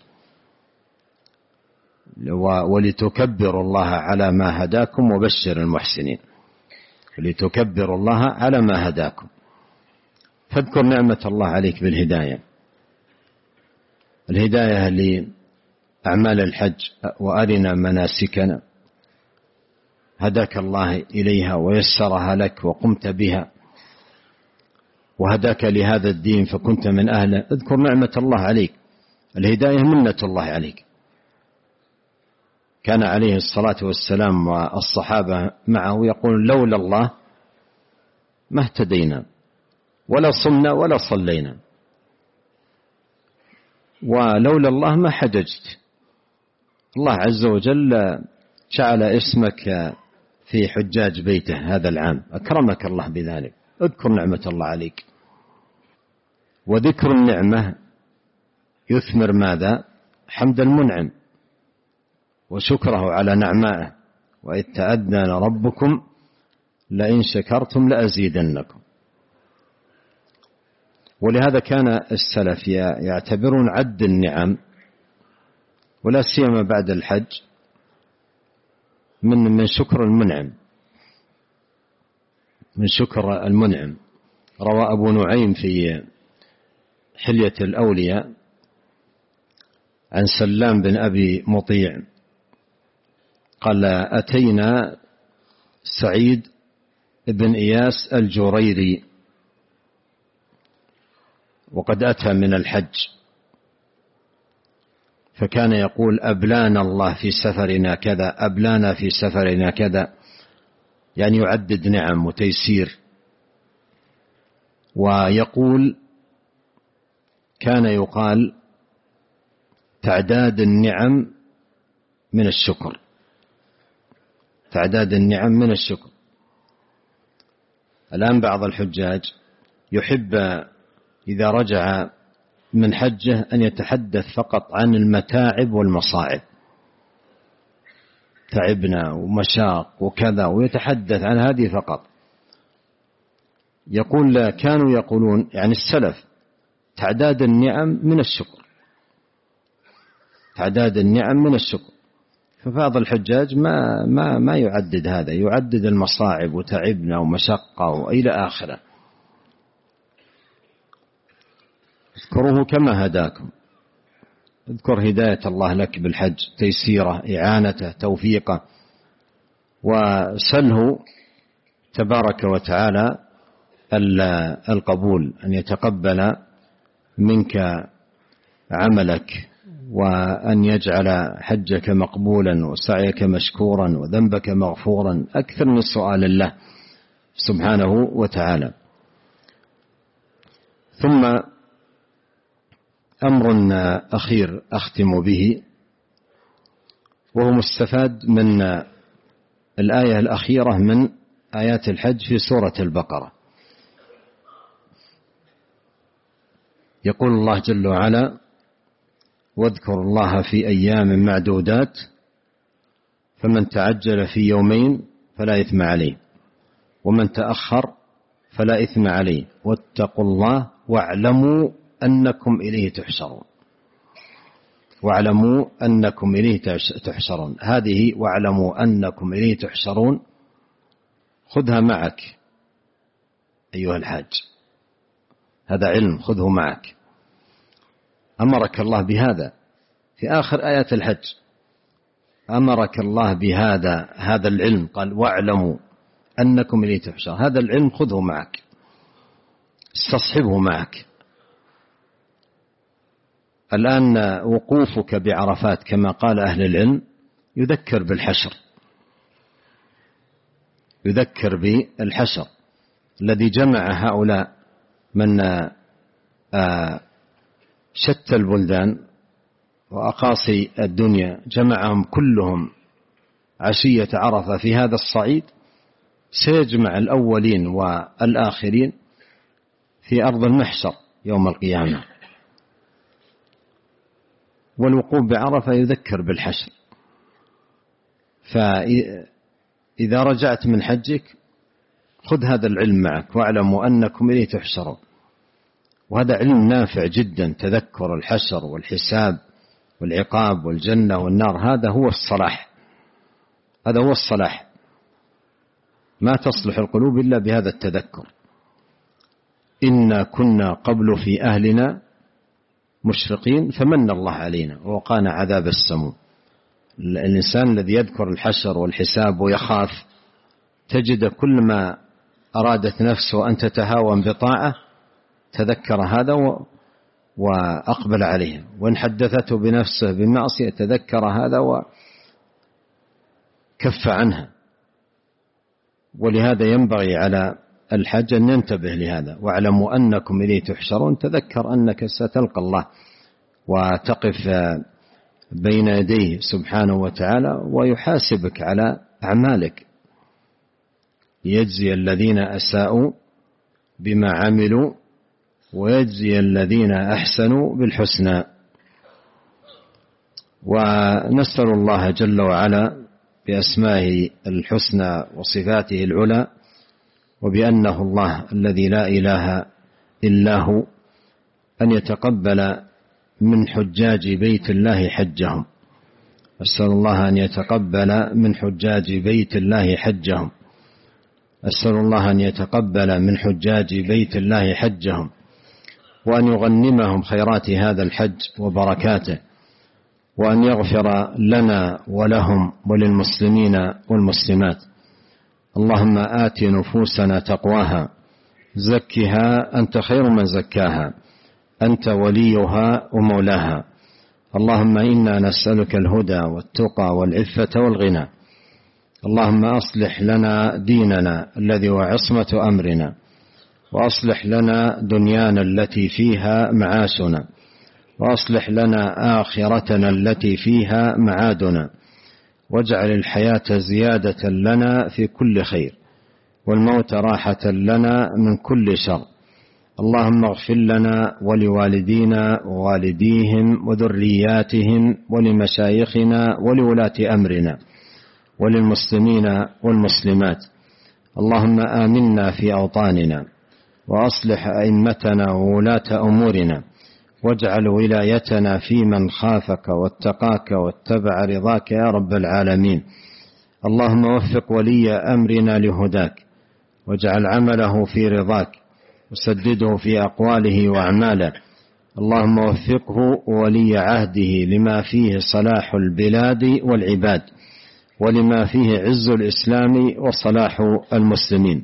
ولتكبروا الله على ما هداكم وبشر المحسنين، ولتكبروا الله على ما هداكم. فاذكر نعمة الله عليك بالهداية، الهداية لأعمال الحج وأرنا مناسكنا، هداك الله إليها ويسرها لك وقمت بها وهداك لهذا الدين فكنت من أهله. اذكر نعمة الله عليك، الهداية منة الله عليك. كان عليه الصلاة والسلام والصحابة معه يقول لولا الله ما اهتدينا ولا صمنا ولا صلينا، ولولا الله ما حججت. الله عز وجل جعل اسمك في حجاج بيته هذا العام، أكرمك الله بذلك. اذكر نعمة الله عليك. وذكر النعمة يثمر ماذا؟ حمد المنعم وشكره على نعمائه، وإذ تأذن ربكم لئن شكرتم لأزيدنكم. ولهذا كان السلف يعتبرون عد النعم ولا سيما بعد الحج من شكر المنعم، من شكر المنعم. روى أبو نعيم في حلية الأولياء عن سلام بن أبي مطيع قال أتينا سعيد بن إياس الجريري وقد أتى من الحج، فكان يقول أبلانا الله في سفرنا كذا، أبلانا في سفرنا كذا، يعني يعدد نعم وتيسير. ويقول كان يقال تعداد النعم من الشكر، تعداد النعم من الشكر. الآن بعض الحجاج يحب إذا رجع من حجه أن يتحدث فقط عن المتاعب والمصاعب، تعبنا ومشاق وكذا، ويتحدث عن هذه فقط. يقول كانوا يقولون يعني السلف تعداد النعم من الشكر، تعداد النعم من الشكر. فبعض الحجاج ما يعدد هذا، يعدد المصاعب وتعبنا ومشقة وإلى آخره. اذكروه كما هداكم، اذكر هداية الله لك بالحج، تيسيره، إعانته، توفيقه، وسله تبارك وتعالى القبول، أن يتقبل منك عملك، وأن يجعل حجك مقبولا وسعيك مشكورا وذنبك مغفورا. أكثر من السؤال الله سبحانه وتعالى. ثم أمر أخير أختم به، وهو مستفاد من الآية الأخيرة من آيات الحج في سورة البقرة. يقول الله جل وعلا: واذكروا الله في أيام معدودات فمن تعجل في يومين فلا إثم عليه ومن تأخر فلا إثم عليه واتقوا الله واعلموا أنكم إليه تحشرون. واعلموا أنكم إليه تحشرون، هذه واعلموا أنكم إليه تحشرون خذها معك أيها الحاج، هذا علم خذه معك. أمرك الله بهذا في آخر آيات الحج، أمرك الله بهذا، هذا العلم، قال واعلموا أنكم إليه تحشرون، هذا العلم خذه معك، استصحبه معك. الآن وقوفك بعرفات كما قال أهل العلم يذكر بالحشر، يذكر بالحشر الذي جمع هؤلاء من شتى البلدان وأقاصي الدنيا، جمعهم كلهم عشية عرفة في هذا الصعيد، سيجمع الأولين والآخرين في أرض المحشر يوم القيامة. والوقوف بعرفة يذكر بالحشر. فإذا رجعت من حجك خذ هذا العلم معك، واعلموا أنكم إليه تحشرون. وهذا علم نافع جدا، تذكر الحشر والحساب والعقاب والجنة والنار، هذا هو الصلاح، هذا هو الصلاح. ما تصلح القلوب إلا بهذا التذكر. إنا كنا قبل في أهلنا مشفقين فمن الله علينا ووقانا عذاب السموم. الإنسان الذي يذكر الحشر والحساب ويخاف، تجد كل ما أرادت نفسه أن تتهاون بطاعة تذكر هذا وأقبل عليه، وإن حدثته بنفسه بمعصية تذكر هذا وكف عنها. ولهذا ينبغي على الحج أن ينتبه لهذا، واعلموا أنكم إليه تحشرون. تذكر أنك ستلقى الله وتقف بين يديه سبحانه وتعالى ويحاسبك على أعمالك، يجزي الذين أساءوا بما عملوا ويجزي الذين أحسنوا بالحسنى. ونسأل الله جل وعلا بأسمائه الحسنى وصفاته العلى وبأنه الله الذي لا إله إلا هو أن يتقبل من حجاج بيت الله حجهم. أسأل الله أن يتقبل من حجاج بيت الله حجهم. أسأل الله أن يتقبل من حجاج بيت الله حجهم، وأن يغنمهم خيرات هذا الحج وبركاته، وأن يغفر لنا ولهم وللمسلمين والمسلمات. اللهم آت نفوسنا تقواها، زكها أنت خير من زكاها، أنت وليها ومولاها. اللهم إنا نسألك الهدى والتقى والعفة والغنى. اللهم أصلح لنا ديننا الذي هو عصمة أمرنا، وأصلح لنا دنيانا التي فيها معاشنا، وأصلح لنا آخرتنا التي فيها معادنا، واجعل الحياة زيادة لنا في كل خير، والموت راحة لنا من كل شر. اللهم اغفر لنا ولوالدينا ووالديهم وذرياتهم ولمشايخنا ولولاة أمرنا وللمسلمين والمسلمات. اللهم آمنا في أوطاننا، وأصلح أئمتنا وولاة أمورنا، واجعل ولايتنا في من خافك واتقاك واتبع رضاك يا رب العالمين. اللهم وفق ولي أمرنا لهداك، واجعل عمله في رضاك، وسدده في أقواله وأعماله. اللهم وفقه ولي عهده لما فيه صلاح البلاد والعباد، ولما فيه عز الإسلام وصلاح المسلمين.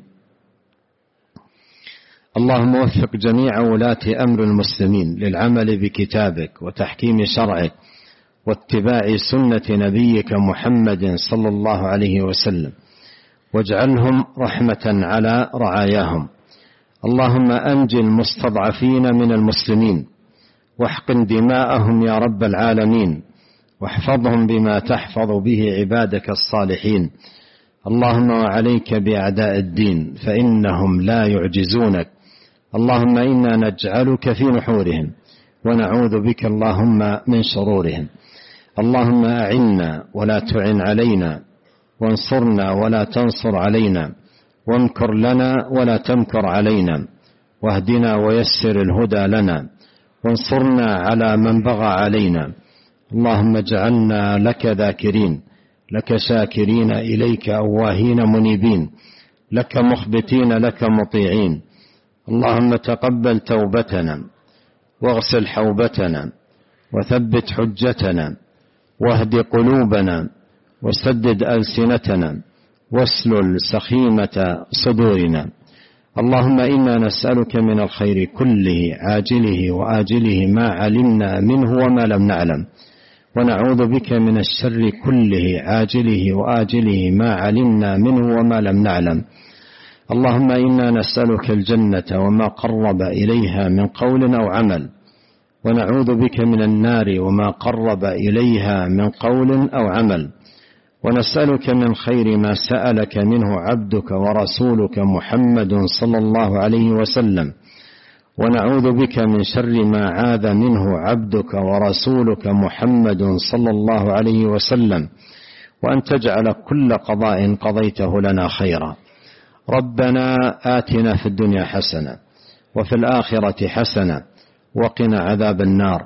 اللهم وفق جميع ولاة أمر المسلمين للعمل بكتابك وتحكيم شرعك واتباع سنة نبيك محمد صلى الله عليه وسلم، واجعلهم رحمة على رعاياهم. اللهم أنج المستضعفين من المسلمين، واحقن دماءهم يا رب العالمين، واحفظهم بما تحفظ به عبادك الصالحين. اللهم وعليك بأعداء الدين فإنهم لا يعجزونك. اللهم إنا نجعلك في نحورهم، ونعوذ بك اللهم من شرورهم. اللهم أعنا ولا تعن علينا، وانصرنا ولا تنصر علينا، وامكر لنا ولا تمكر علينا، واهدنا ويسر الهدى لنا، وانصرنا على من بغى علينا. اللهم اجعلنا لك ذاكرين، لك شاكرين، إليك أواهين منيبين، لك مخبتين، لك مطيعين. اللهم تقبل توبتنا، واغسل حوبتنا، وثبت حجتنا، واهد قلوبنا، وسدد ألسنتنا، واسلل سخيمة صدورنا. اللهم إنا نسألك من الخير كله عاجله وآجله ما علمنا منه وما لم نعلم، ونعوذ بك من الشر كله عاجله وآجله ما علمنا منه وما لم نعلم. اللهم إنا نسألك الجنة وما قرب إليها من قول أو عمل، ونعوذ بك من النار وما قرب إليها من قول أو عمل، ونسألك من خير ما سألك منه عبدك ورسولك محمد صلى الله عليه وسلم، ونعوذ بك من شر ما عاذ منه عبدك ورسولك محمد صلى الله عليه وسلم، وأن تجعل كل قضاء قضيته لنا خيرا. ربنا آتنا في الدنيا حسنة وفي الآخرة حسنة وقنا عذاب النار.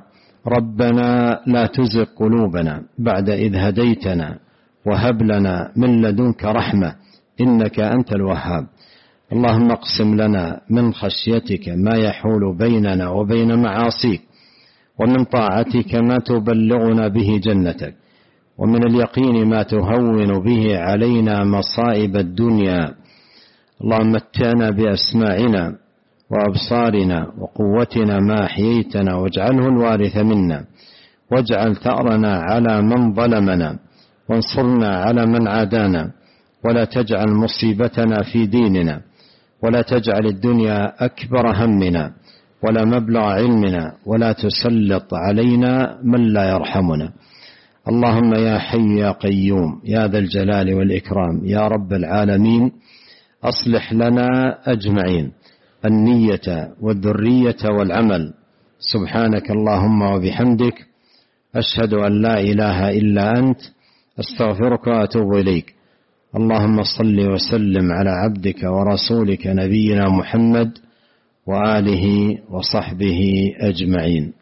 ربنا لا تزغ قلوبنا بعد إذ هديتنا، وهب لنا من لدنك رحمة إنك أنت الوهاب. اللهم اقسم لنا من خشيتك ما يحول بيننا وبين معاصيك، ومن طاعتك ما تبلغنا به جنتك، ومن اليقين ما تهون به علينا مصائب الدنيا. اللهم متعنا بأسماعنا وأبصارنا وقوتنا ما أحييتنا، واجعله الوارث منا، واجعل ثأرنا على من ظلمنا، وانصرنا على من عادانا، ولا تجعل مصيبتنا في ديننا، ولا تجعل الدنيا أكبر همنا ولا مبلغ علمنا، ولا تسلط علينا من لا يرحمنا. اللهم يا حي يا قيوم يا ذا الجلال والإكرام يا رب العالمين، أصلح لنا أجمعين النية والذرية والعمل. سبحانك اللهم وبحمدك، أشهد أن لا إله إلا أنت، أستغفرك وأتوب إليك. اللهم صل وسلم على عبدك ورسولك نبينا محمد وآله وصحبه أجمعين.